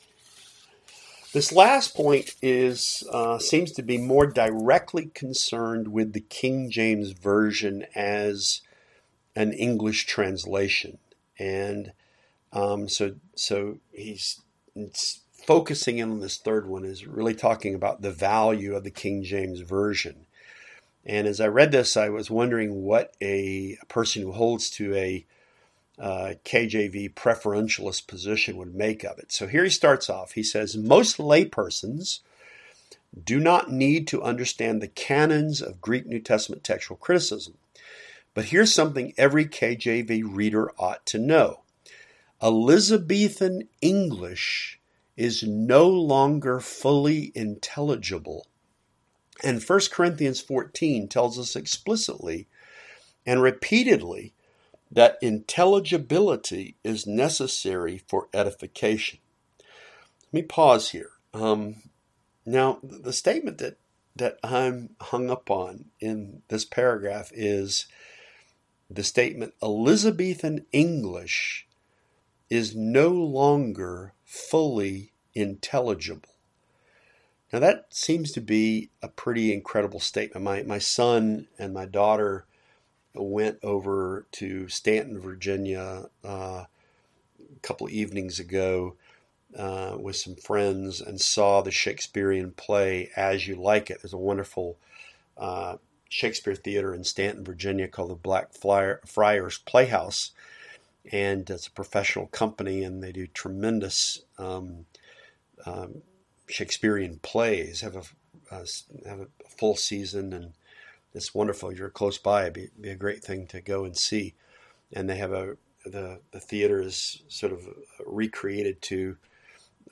This last point is uh, seems to be more directly concerned with the King James Version as an English translation. And um, so so he's it's focusing in on this third one, is really talking about the value of the King James Version. And as I read this, I was wondering what a person who holds to a uh, K J V preferentialist position would make of it. So here he starts off. He says, most laypersons do not need to understand the canons of Greek New Testament textual criticism. But here's something every K J V reader ought to know. Elizabethan English is no longer fully intelligible. And First Corinthians fourteen tells us explicitly and repeatedly that intelligibility is necessary for edification. Let me pause here. Um, now, the statement that, that I'm hung up on in this paragraph is the statement, Elizabethan English is no longer fully intelligible. Now that seems to be a pretty incredible statement. My my son and my daughter went over to Stanton, Virginia, uh, a couple of evenings ago uh, with some friends and saw the Shakespearean play As You Like It. There's a wonderful uh, Shakespeare theater in Stanton, Virginia called the Black Flyer, Friars Playhouse, and it's a professional company, and they do tremendous Um, um, Shakespearean plays, have a uh, have a full season, and it's wonderful. If you're close by, it'd be, be a great thing to go and see. And they have a the the theater is sort of recreated to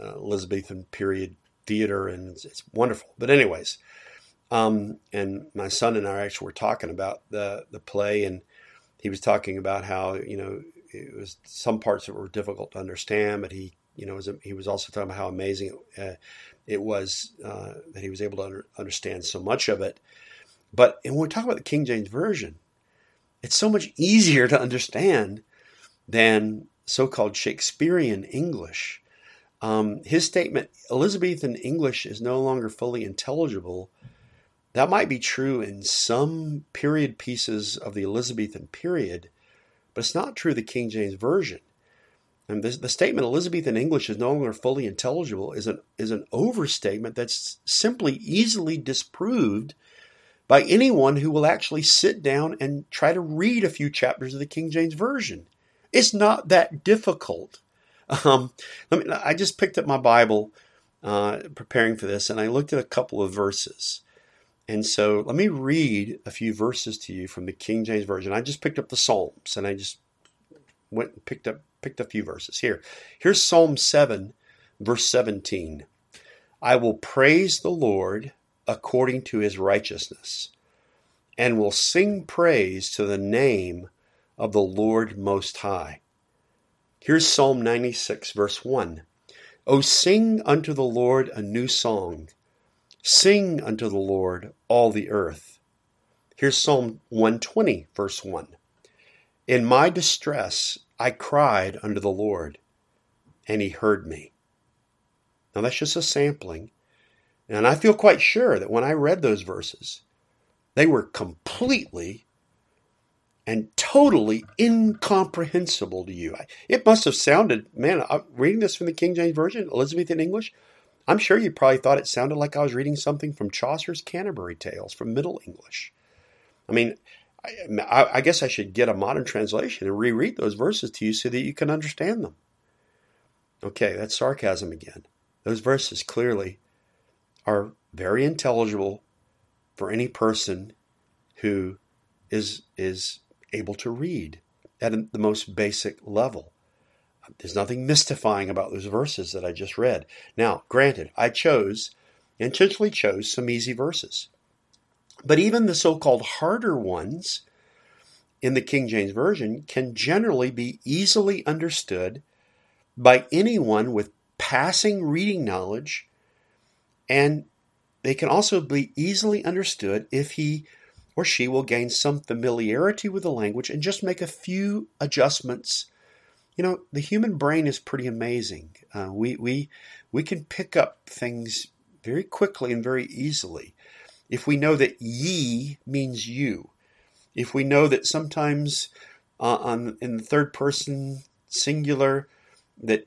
uh, Elizabethan period theater, and it's, it's wonderful. But anyways, um, and my son and I actually were talking about the the play, and he was talking about how, you know, it was some parts that were difficult to understand, but he, you know, was, he was also talking about how amazing it, uh, it was uh, that he was able to under, understand so much of it. But and when we talk about the King James Version, it's so much easier to understand than so-called Shakespearean English. Um, his statement, Elizabethan English is no longer fully intelligible, that might be true in some period pieces of the Elizabethan period, but it's not true of the King James Version. And this, the statement Elizabethan English is no longer fully intelligible is an, is an overstatement that's simply easily disproved by anyone who will actually sit down and try to read a few chapters of the King James Version. It's not that difficult. Um, let me, I just picked up my Bible uh, preparing for this, and I looked at a couple of verses. And so let me read a few verses to you from the King James Version. I just picked up the Psalms, and I just went and picked up picked a few verses. Here, here's Psalm seven, verse seventeen. I will praise the Lord according to his righteousness, and will sing praise to the name of the Lord Most High. Here's Psalm ninety-six, verse one. O sing unto the Lord a new song. Sing unto the Lord all the earth. Here's Psalm one twenty, verse one. In my distress I cried unto the Lord, and he heard me. Now that's just a sampling. And I feel quite sure that when I read those verses, they were completely and totally incomprehensible to you. It must have sounded, man, I'm reading this from the King James Version, Elizabethan English, I'm sure you probably thought it sounded like I was reading something from Chaucer's Canterbury Tales from Middle English. I mean, I, I guess I should get a modern translation and reread those verses to you so that you can understand them. Okay, that's sarcasm again. Those verses clearly are very intelligible for any person who is is able to read at the most basic level. There's nothing mystifying about those verses that I just read. Now, granted, I chose, intentionally chose some easy verses. But even the so-called harder ones in the King James Version can generally be easily understood by anyone with passing reading knowledge, and they can also be easily understood if he or she will gain some familiarity with the language and just make a few adjustments. You know, the human brain is pretty amazing. Uh, we we we can pick up things very quickly and very easily. If we know that ye means you, if we know that sometimes uh, on in the third person singular that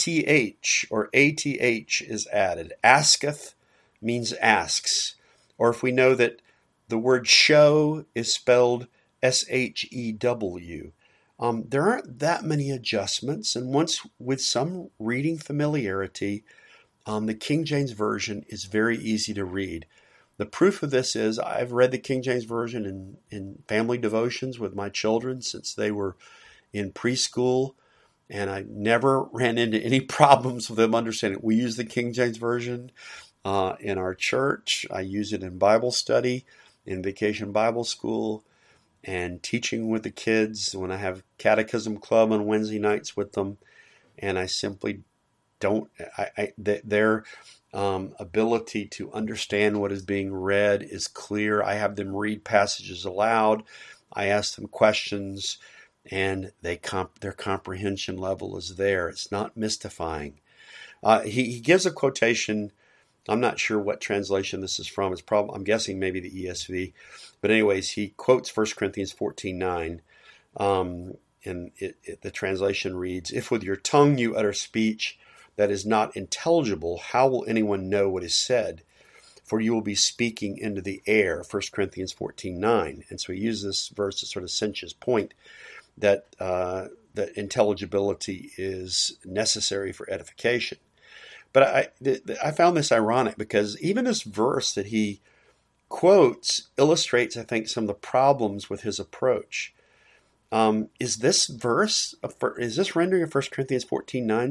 eth or ath is added, asketh means asks, or if we know that the word show is spelled S H E W. Um, there aren't that many adjustments, and once with some reading familiarity, um, the King James Version is very easy to read. The proof of this is I've read the King James Version in, in family devotions with my children since they were in preschool, and I never ran into any problems with them understanding. We use the King James Version uh, in our church. I use it in Bible study, in Vacation Bible School, and teaching with the kids when I have catechism club on Wednesday nights with them. And I simply don't, I, I their um, ability to understand what is being read is clear. I have them read passages aloud. I ask them questions, and they comp, their comprehension level is there. It's not mystifying. Uh, he, he gives a quotation. I'm not sure what translation this is from. It's probably, I'm guessing maybe the E S V. But anyways, he quotes First Corinthians fourteen nine. Um, and it, it, the translation reads, if with your tongue you utter speech that is not intelligible, how will anyone know what is said? For you will be speaking into the air, First Corinthians fourteen nine. And so he uses this verse to sort of cinch his point that, uh, that intelligibility is necessary for edification. But I, I found this ironic because even this verse that he quotes illustrates, I think, some of the problems with his approach. Um, is this verse, is this rendering of First Corinthians fourteen nine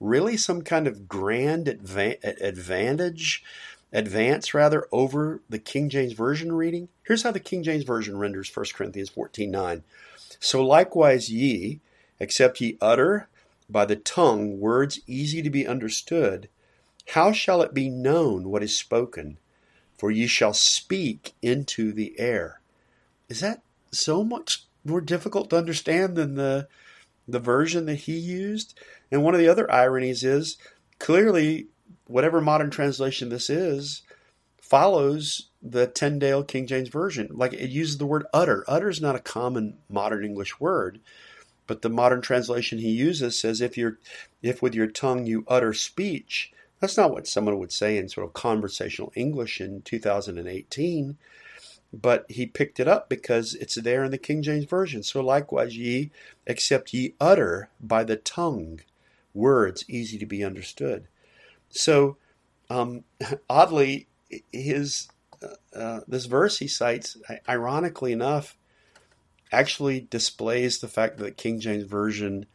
really some kind of grand adva- advantage, advance rather, over the King James Version reading? Here's how the King James Version renders First Corinthians fourteen nine. So likewise ye, except ye utter by the tongue words easy to be understood, how shall it be known what is spoken? For ye shall speak into the air. Is that so much more difficult to understand than the the version that he used? And one of the other ironies is, clearly, whatever modern translation this is, follows the Tyndale King James Version. Like, it uses the word utter. Utter is not a common modern English word, but the modern translation he uses says, if you're, if with your tongue you utter speech. That's not what someone would say in sort of conversational English in two thousand eighteen. But he picked it up because it's there in the King James Version. So likewise ye, except ye utter by the tongue words easy to be understood. So um, oddly, his uh, uh, this verse he cites, ironically enough, actually displays the fact that the King James Version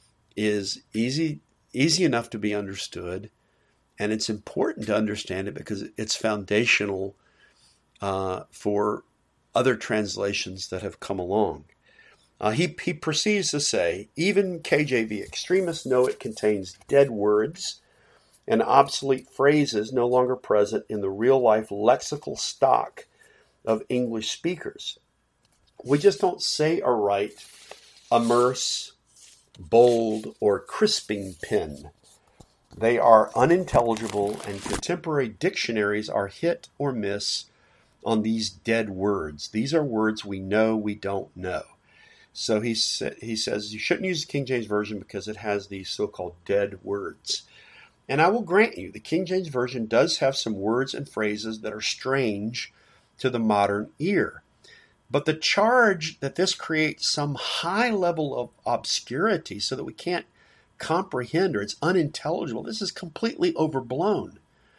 is easy easy enough to be understood, and it's important to understand it because it's foundational Uh, for other translations that have come along. Uh, he, he proceeds to say, even K J V extremists know it contains dead words and obsolete phrases no longer present in the real-life lexical stock of English speakers. We just don't say or write immerse, bold, or crisping pen. They are unintelligible, and contemporary dictionaries are hit or miss on these dead words. These are words we know we don't know. So he, sa- he says you shouldn't use the King James Version because it has these so-called dead words. And I will grant you, the King James Version does have some words and phrases that are strange to the modern ear. But the charge that this creates some high level of obscurity so that we can't comprehend or it's unintelligible, this is completely overblown.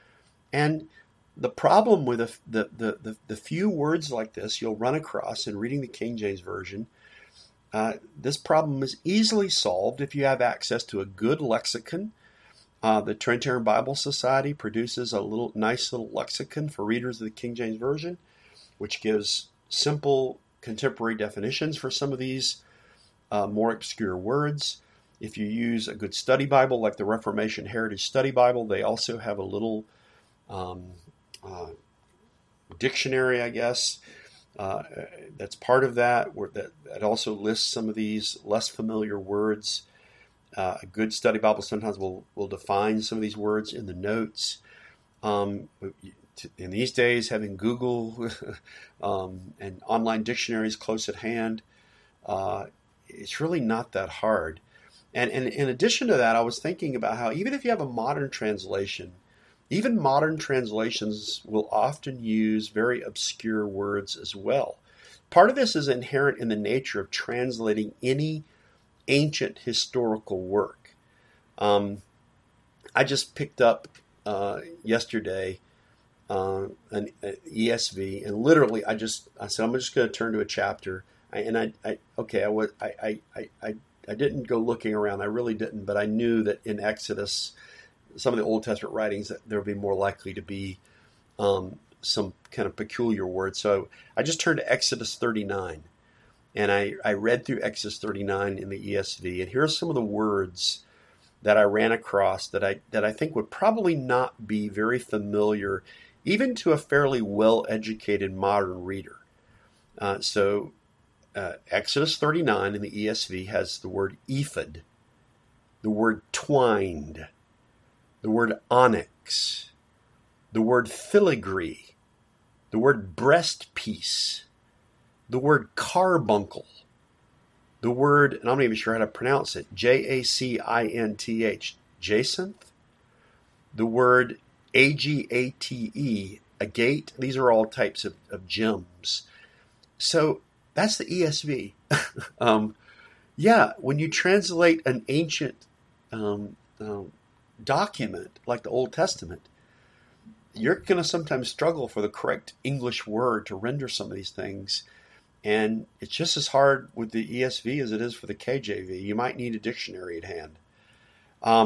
And the problem with the, the, the, the, the few words like this you'll run across in reading the King James Version, uh, this problem is easily solved if you have access to a good lexicon. Uh, the Trinitarian Bible Society produces a little nice little lexicon for readers of the King James Version, which gives simple contemporary definitions for some of these uh, more obscure words. If you use a good study Bible like the Reformation Heritage Study Bible, they also have a little um, Uh, dictionary, I guess, uh, that's part of that, where that, that also lists some of these less familiar words. Uh, a good study Bible sometimes will, will define some of these words in the notes. Um, in these days, having Google um, and online dictionaries close at hand, uh, it's really not that hard. And, and in addition to that, I was thinking about how even if you have a modern translation, even modern translations will often use very obscure words as well. Part of this is inherent in the nature of translating any ancient historical work. Um, I just picked up uh, yesterday uh, an, an E S V, and literally I just I said I'm just going to turn to a chapter, I, and I, I okay I was I, I I I didn't go looking around. I really didn't, but I knew that in Exodus, some of the Old Testament writings, that there would be more likely to be um, some kind of peculiar words. So I just turned to Exodus thirty-nine, and I, I read through Exodus thirty-nine in the E S V, and here are some of the words that I ran across that I that I think would probably not be very familiar, even to a fairly well-educated modern reader. Uh, so uh, Exodus thirty-nine in the E S V has the word ephod, the word twined, the word onyx, the word filigree, the word breastpiece, the word carbuncle, the word, and I'm not even sure how to pronounce it, J A C I N T H, jacinth, the word A G A T E, agate. These are all types of, of gems. So that's the E S V. um, yeah, when you translate an ancient um, um, document like the Old Testament, you're going to sometimes struggle for the correct English word to render some of these things. And it's just as hard with the E S V as it is for the K J V. You might need a dictionary at hand. Um,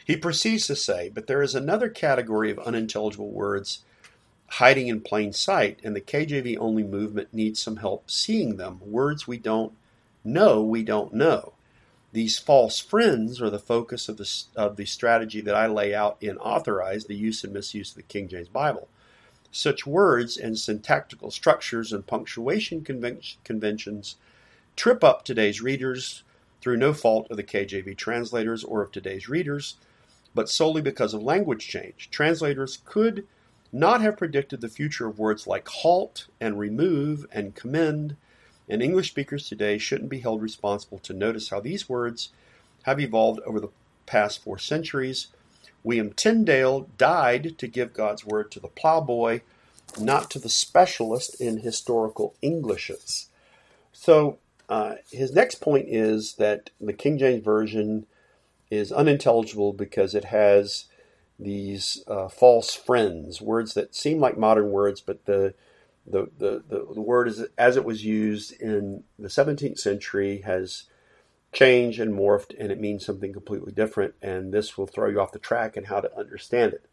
He proceeds to say, but there is another category of unintelligible words hiding in plain sight, and the K J V only movement needs some help seeing them. Words we don't know, we don't know. These false friends are the focus of the, of the strategy that I lay out in Authorize, the use and misuse of the King James Bible. Such words and syntactical structures and punctuation conven- conventions trip up today's readers through no fault of the K J V translators or of today's readers, but solely because of language change. Translators could not have predicted the future of words like halt and remove and commend, and English speakers today shouldn't be held responsible to notice how these words have evolved over the past four centuries. William Tyndale died to give God's word to the plowboy, not to the specialist in historical Englishes. So uh, his next point is that the King James Version is unintelligible because it has these uh, false friends, words that seem like modern words, but the the, the, the, the word is, as it was used in the seventeenth century has changed and morphed, and it means something completely different, and this will throw you off the track in how to understand it.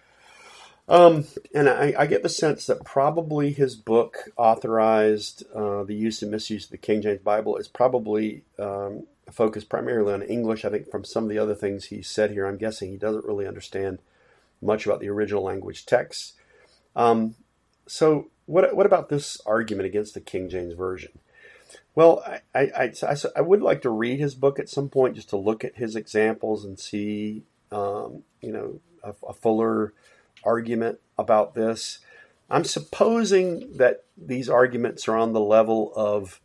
Um, and I, I get the sense that probably his book, Authorized, uh, the use and misuse of the King James Bible, is probably um, focused primarily on English. I think from some of the other things he said here, I'm guessing he doesn't really understand much about the original language texts. Um, so what what about this argument against the King James Version? Well, I, I, I, I would like to read his book at some point just to look at his examples and see, um, you know, a, a fuller argument about this. I'm supposing that these arguments are on the level of,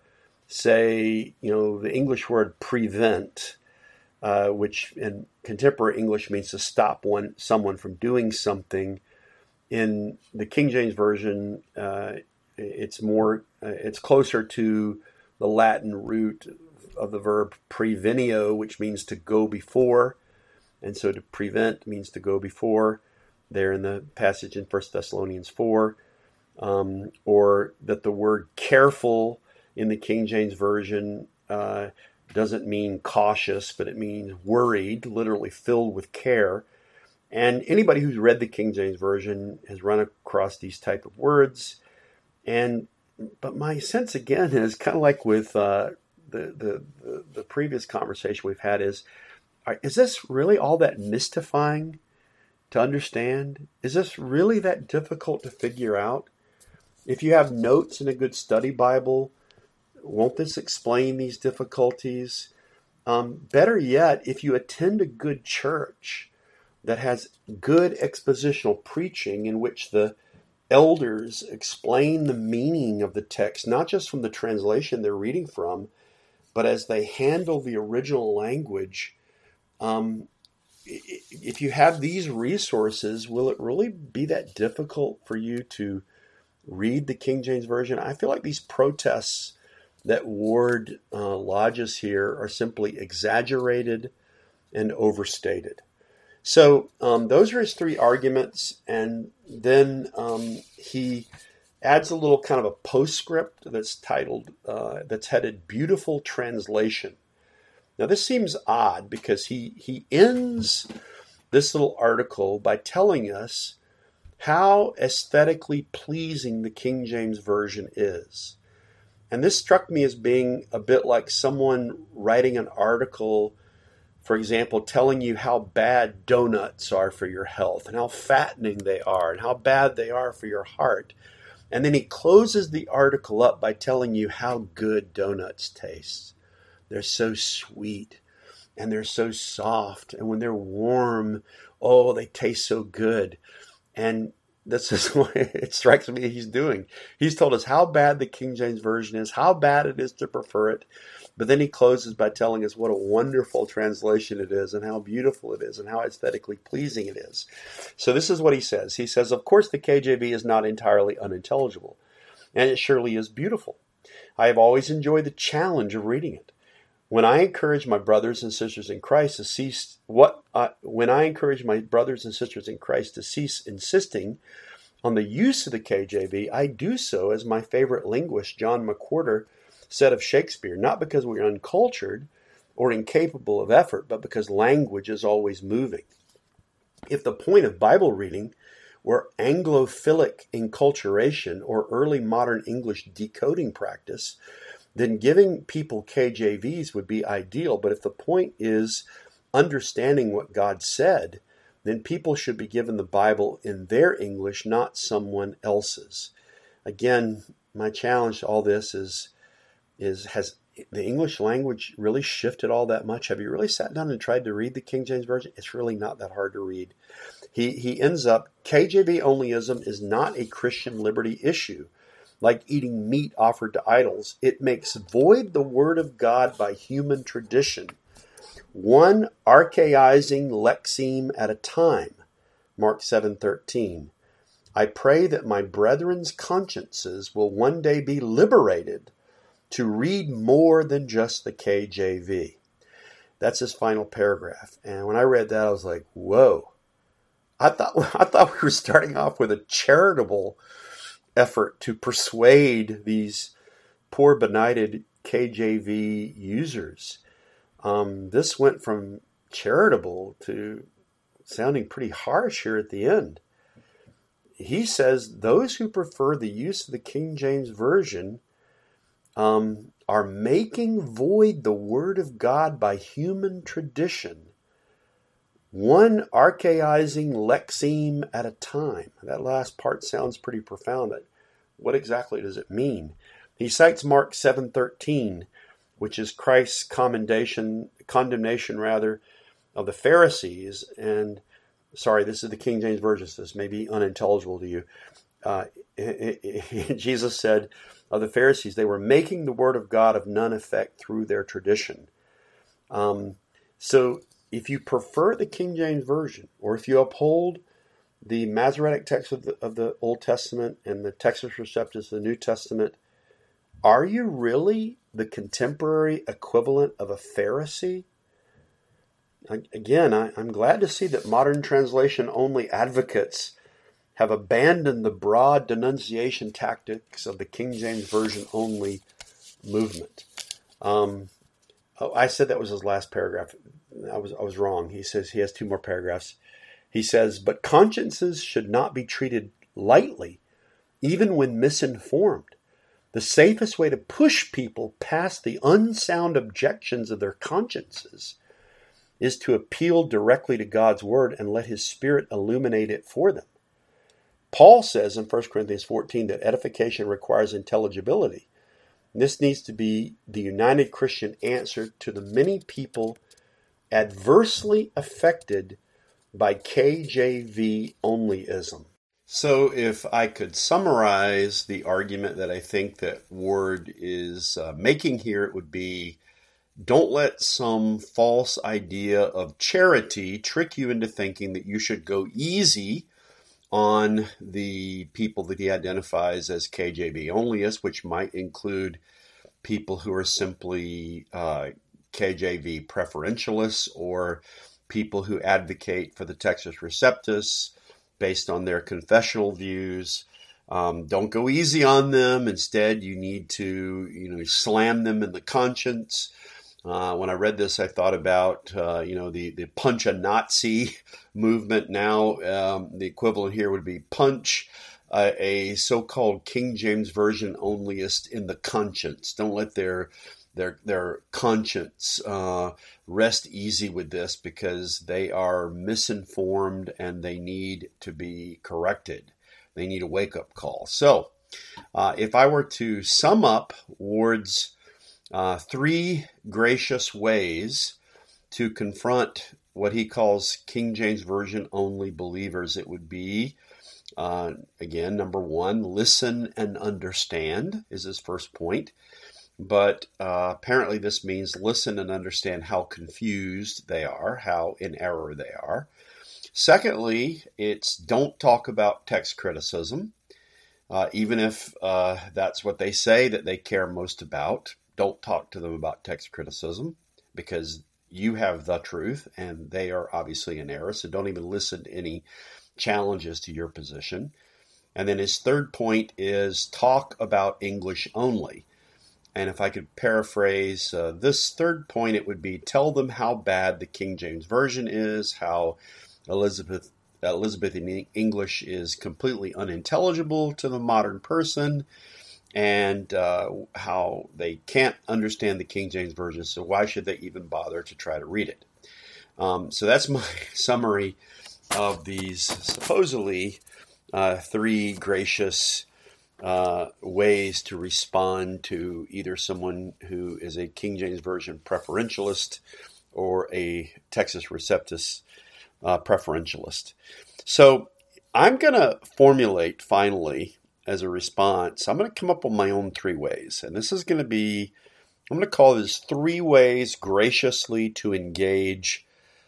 say, you know, the English word prevent, uh, which in contemporary English means to stop one someone from doing something. In the King James Version, uh, it's more, uh, it's closer to the Latin root of the verb prevenio, which means to go before, and so to prevent means to go before. There in the passage in First Thessalonians four, um, or that the word careful in the King James Version uh, doesn't mean cautious, but it means worried, literally filled with care. And anybody who's read the King James Version has run across these type of words. And but my sense again is kind of like with uh, the, the the the previous conversation we've had is, is this really all that mystifying to understand? Is this really that difficult to figure out? If you have notes in a good study Bible, won't this explain these difficulties? Um, better yet, if you attend a good church that has good expositional preaching in which the elders explain the meaning of the text, not just from the translation they're reading from, but as they handle the original language, um, if you have these resources, will it really be that difficult for you to read the King James Version? I feel like these protests that Ward uh, lodges here are simply exaggerated and overstated. So um, those are his three arguments, and then um, he adds a little kind of a postscript that's titled, uh, that's headed Beautiful Translation. Now, this seems odd because he, he ends this little article by telling us how aesthetically pleasing the King James Version is. And this struck me as being a bit like someone writing an article, for example, telling you how bad donuts are for your health and how fattening they are and how bad they are for your heart. And then he closes the article up by telling you how good donuts taste. They're so sweet and they're so soft. And when they're warm, oh, they taste so good. And this is what it strikes me he's doing. He's told us how bad the King James Version is, how bad it is to prefer it. But then he closes by telling us what a wonderful translation it is and how beautiful it is and how aesthetically pleasing it is. So this is what he says. He says, of course, the K J V is not entirely unintelligible, and it surely is beautiful. I have always enjoyed the challenge of reading it. When I encourage my brothers and sisters in Christ to cease what uh, when I encourage my brothers and sisters in Christ to cease insisting on the use of the K J V, I do so as my favorite linguist, John McWhorter, said of Shakespeare, not because we're uncultured or incapable of effort, but because language is always moving. If the point of Bible reading were Anglophilic enculturation or early modern English decoding practice, then giving people K J Vs would be ideal. But if the point is understanding what God said, then people should be given the Bible in their English, not someone else's. Again, my challenge to all this is, is has the English language really shifted all that much? Have you really sat down and tried to read the King James Version? It's really not that hard to read. He, he ends up, K J V onlyism is not a Christian liberty issue. Like eating meat offered to idols, it makes void the word of God by human tradition, one archaizing lexeme at a time. Mark seven thirteen. I pray that my brethren's consciences will one day be liberated to read more than just the K J V. That's his final paragraph. And when I read that, I was like, whoa. I thought I thought we were starting off with a charitable effort to persuade these poor benighted K J V users. Um, this went from charitable to sounding pretty harsh here at the end. He says those who prefer the use of the King James Version um, are making void the Word of God by human tradition, one archaizing lexeme at a time. That last part sounds pretty profound. What exactly does it mean? He cites Mark seven thirteen, which is Christ's commendation, condemnation rather, of the Pharisees. And sorry, this is the King James Version, so this may be unintelligible to you. Uh, Jesus said of the Pharisees, they were making the word of God of none effect through their tradition. Um, so if you prefer the King James Version, or if you uphold the Masoretic text of the, of the Old Testament and the Textus Receptus of the New Testament, are you really the contemporary equivalent of a Pharisee? Again, I, I'm glad to see that modern translation-only advocates have abandoned the broad denunciation tactics of the King James Version-only movement. Um, oh, I said that was his last paragraph. I was I was wrong. He says he has two more paragraphs. He says, but consciences should not be treated lightly, even when misinformed. The safest way to push people past the unsound objections of their consciences is to appeal directly to God's word and let his Spirit illuminate it for them. Paul says in First Corinthians fourteen that edification requires intelligibility. This needs to be the united Christian answer to the many people adversely affected by K J V onlyism. So if I could summarize the argument that I think that Ward is uh, making here, it would be, don't let some false idea of charity trick you into thinking that you should go easy on the people that he identifies as K J V onlyists, which might include people who are simply uh, K J V preferentialists or people who advocate for the Textus Receptus based on their confessional views. Um, don't go easy on them. Instead, you need to, you know, slam them in the conscience. Uh, when I read this, I thought about, uh, you know, the, the punch a Nazi movement. Now, um, the equivalent here would be punch uh, a so-called King James Version onlyist in the conscience. Don't let their their their conscience uh, rest easy with this, because they are misinformed and they need to be corrected. They need a wake-up call. So, uh, if I were to sum up Ward's uh, three gracious ways to confront what he calls King James Version only believers, it would be, uh, again, number one, listen and understand is his first point. But uh, apparently this means listen and understand how confused they are, how in error they are. Secondly, it's don't talk about text criticism, uh, even if uh, that's what they say that they care most about. Don't talk to them about text criticism, because you have the truth and they are obviously in error. So don't even listen to any challenges to your position. And then his third point is talk about English only. And if I could paraphrase uh, this third point, it would be tell them how bad the King James Version is, how Elizabeth Elizabethan English is completely unintelligible to the modern person, and uh, how they can't understand the King James Version, so why should they even bother to try to read it? Um, so that's my summary of these supposedly uh, three gracious uh, ways to respond to either someone who is a King James Version preferentialist or a Textus Receptus uh, preferentialist. So I'm going to formulate finally as a response, I'm going to come up with my own three ways. And this is going to be, I'm going to call this three ways graciously to engage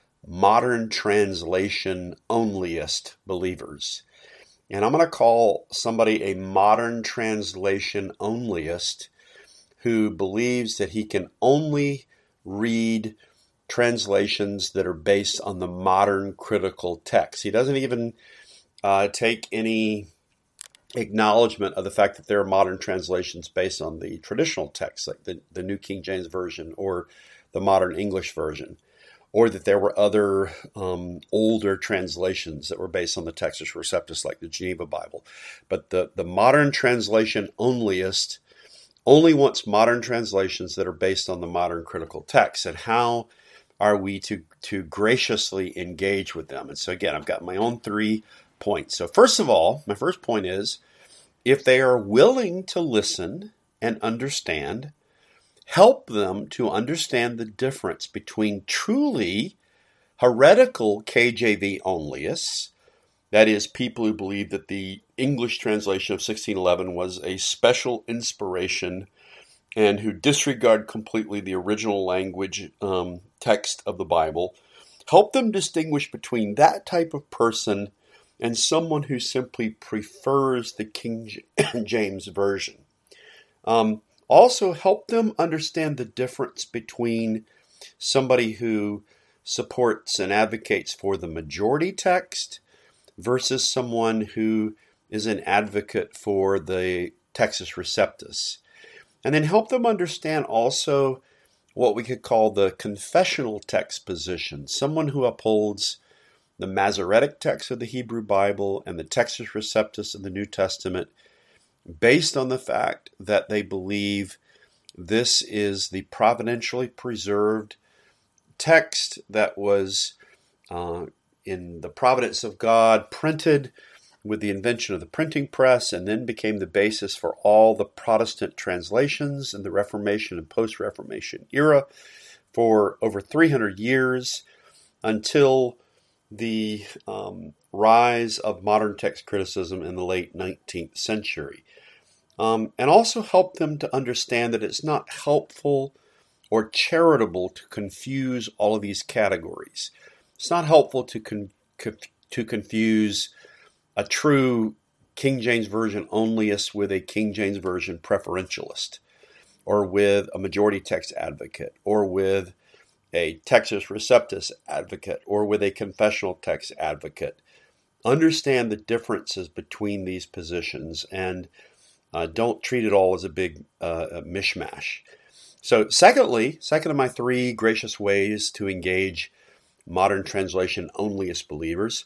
modern translation onlyist believers. And I'm going to call somebody a modern translation onlyist who believes that he can only read translations that are based on the modern critical text. He doesn't even uh, take any acknowledgement of the fact that there are modern translations based on the traditional text, like the, the New King James Version or the Modern English Version, or that there were other um, older translations that were based on the Textus Receptus, like the Geneva Bible. But the, the modern translation onlyist only wants modern translations that are based on the modern critical text. And how are we to, to graciously engage with them? And so again, I've got my own three points. So first of all, my first point is, if they are willing to listen and understand, help them to understand the difference between truly heretical K J V onlyists, that is, people who believe that the English translation of sixteen eleven was a special inspiration and who disregard completely the original language um, text of the Bible. Help them distinguish between that type of person and someone who simply prefers the King James Version. Um, also, help them understand the difference between somebody who supports and advocates for the majority text versus someone who is an advocate for the Textus Receptus. And then help them understand also what we could call the confessional text position, someone who upholds the Masoretic text of the Hebrew Bible and the Textus Receptus of the New Testament, based on the fact that they believe this is the providentially preserved text that was uh, in the providence of God printed with the invention of the printing press, and then became the basis for all the Protestant translations in the Reformation and post-Reformation era for over three hundred years, until the um, rise of modern text criticism in the late nineteenth century. Um, and also help them to understand that it's not helpful or charitable to confuse all of these categories. It's not helpful to con- co- to confuse a true King James Version onlyist with a King James Version preferentialist, or with a majority text advocate, or with a Textus Receptus advocate, or with a confessional text advocate. Understand the differences between these positions, and uh, don't treat it all as a big uh, mishmash. So secondly, second of my three gracious ways to engage modern translation onlyist believers,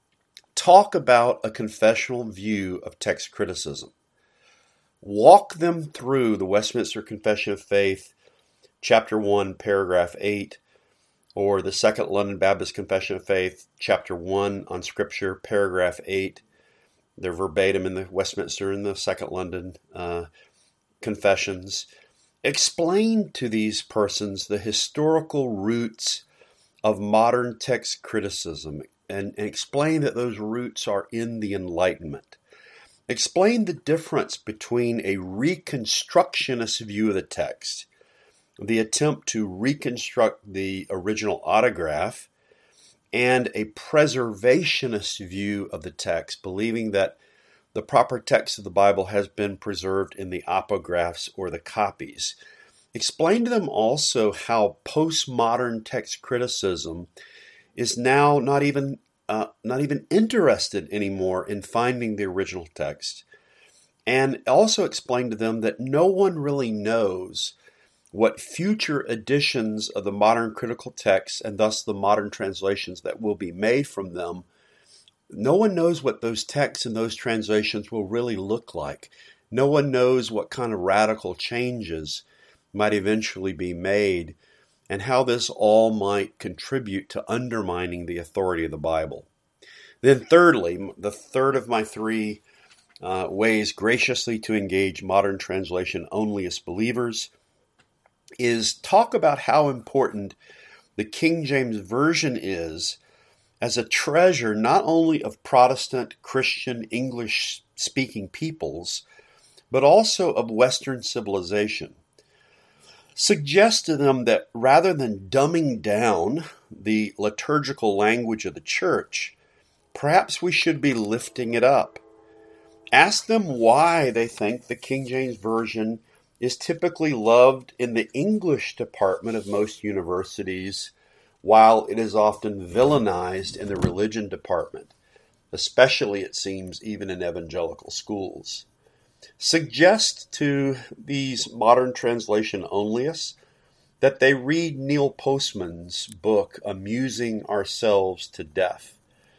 talk about a confessional view of text criticism. Walk them through the Westminster Confession of Faith, chapter one, paragraph eight, or the Second London Baptist Confession of Faith, chapter one on Scripture, paragraph eight. They're verbatim in the Westminster and the Second London uh, Confessions. Explain to these persons the historical roots of modern text criticism, and, and explain that those roots are in the Enlightenment. Explain the difference between a reconstructionist view of the text, the attempt to reconstruct the original autograph, and a preservationist view of the text, believing that the proper text of the Bible has been preserved in the apographs or the copies. Explain to them also how postmodern text criticism is now not even uh, not even interested anymore in finding the original text. And also explain to them that no one really knows what future editions of the modern critical texts, and thus the modern translations that will be made from them, no one knows what those texts and those translations will really look like. No one knows what kind of radical changes might eventually be made and how this all might contribute to undermining the authority of the Bible. Then thirdly, the third of my three uh, ways graciously to engage modern translation onlyist believers is talk about how important the King James Version is as a treasure not only of Protestant, Christian, English-speaking peoples, but also of Western civilization. Suggest to them that rather than dumbing down the liturgical language of the church, perhaps we should be lifting it up. Ask them why they think the King James Version is typically loved in the English department of most universities, while it is often villainized in the religion department, especially, it seems, even in evangelical schools. Suggest to these modern translation onlyists that they read Neil Postman's book, Amusing Ourselves to Death,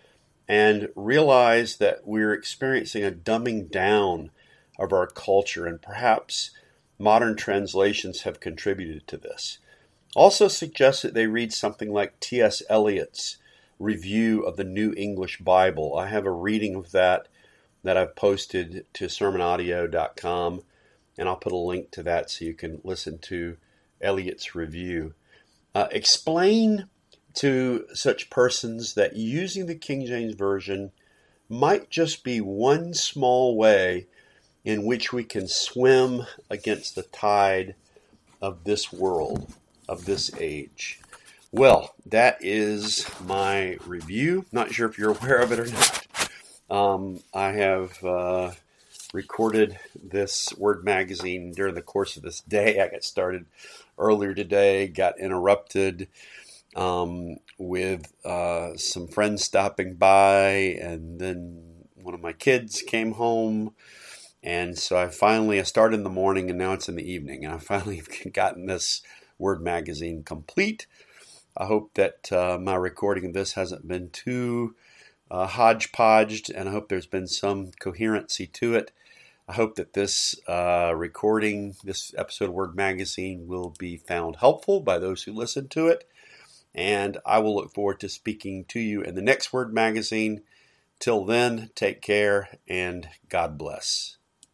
and realize that we're experiencing a dumbing down of our culture, and perhaps modern translations have contributed to this. Also suggest that they read something like T S Eliot's review of the New English Bible. I have a reading of that that I've posted to sermon audio dot com, and I'll put a link to that so you can listen to Eliot's review. Uh, explain to such persons that using the King James Version might just be one small way in which we can swim against the tide of this world, of this age. Well, that is my review. Not sure if you're aware of it or not. Um, I have uh, recorded this Word Magazine during the course of this day. I got started earlier today, got interrupted um, with uh, some friends stopping by, and then one of my kids came home. And so I finally, I started in the morning and now it's in the evening. And I finally have gotten this Word Magazine complete. I hope that uh, my recording of this hasn't been too uh, hodgepodged, and I hope there's been some coherency to it. I hope that this uh, recording, this episode of Word Magazine, will be found helpful by those who listen to it. And I will look forward to speaking to you in the next Word Magazine. Till then, take care and God bless.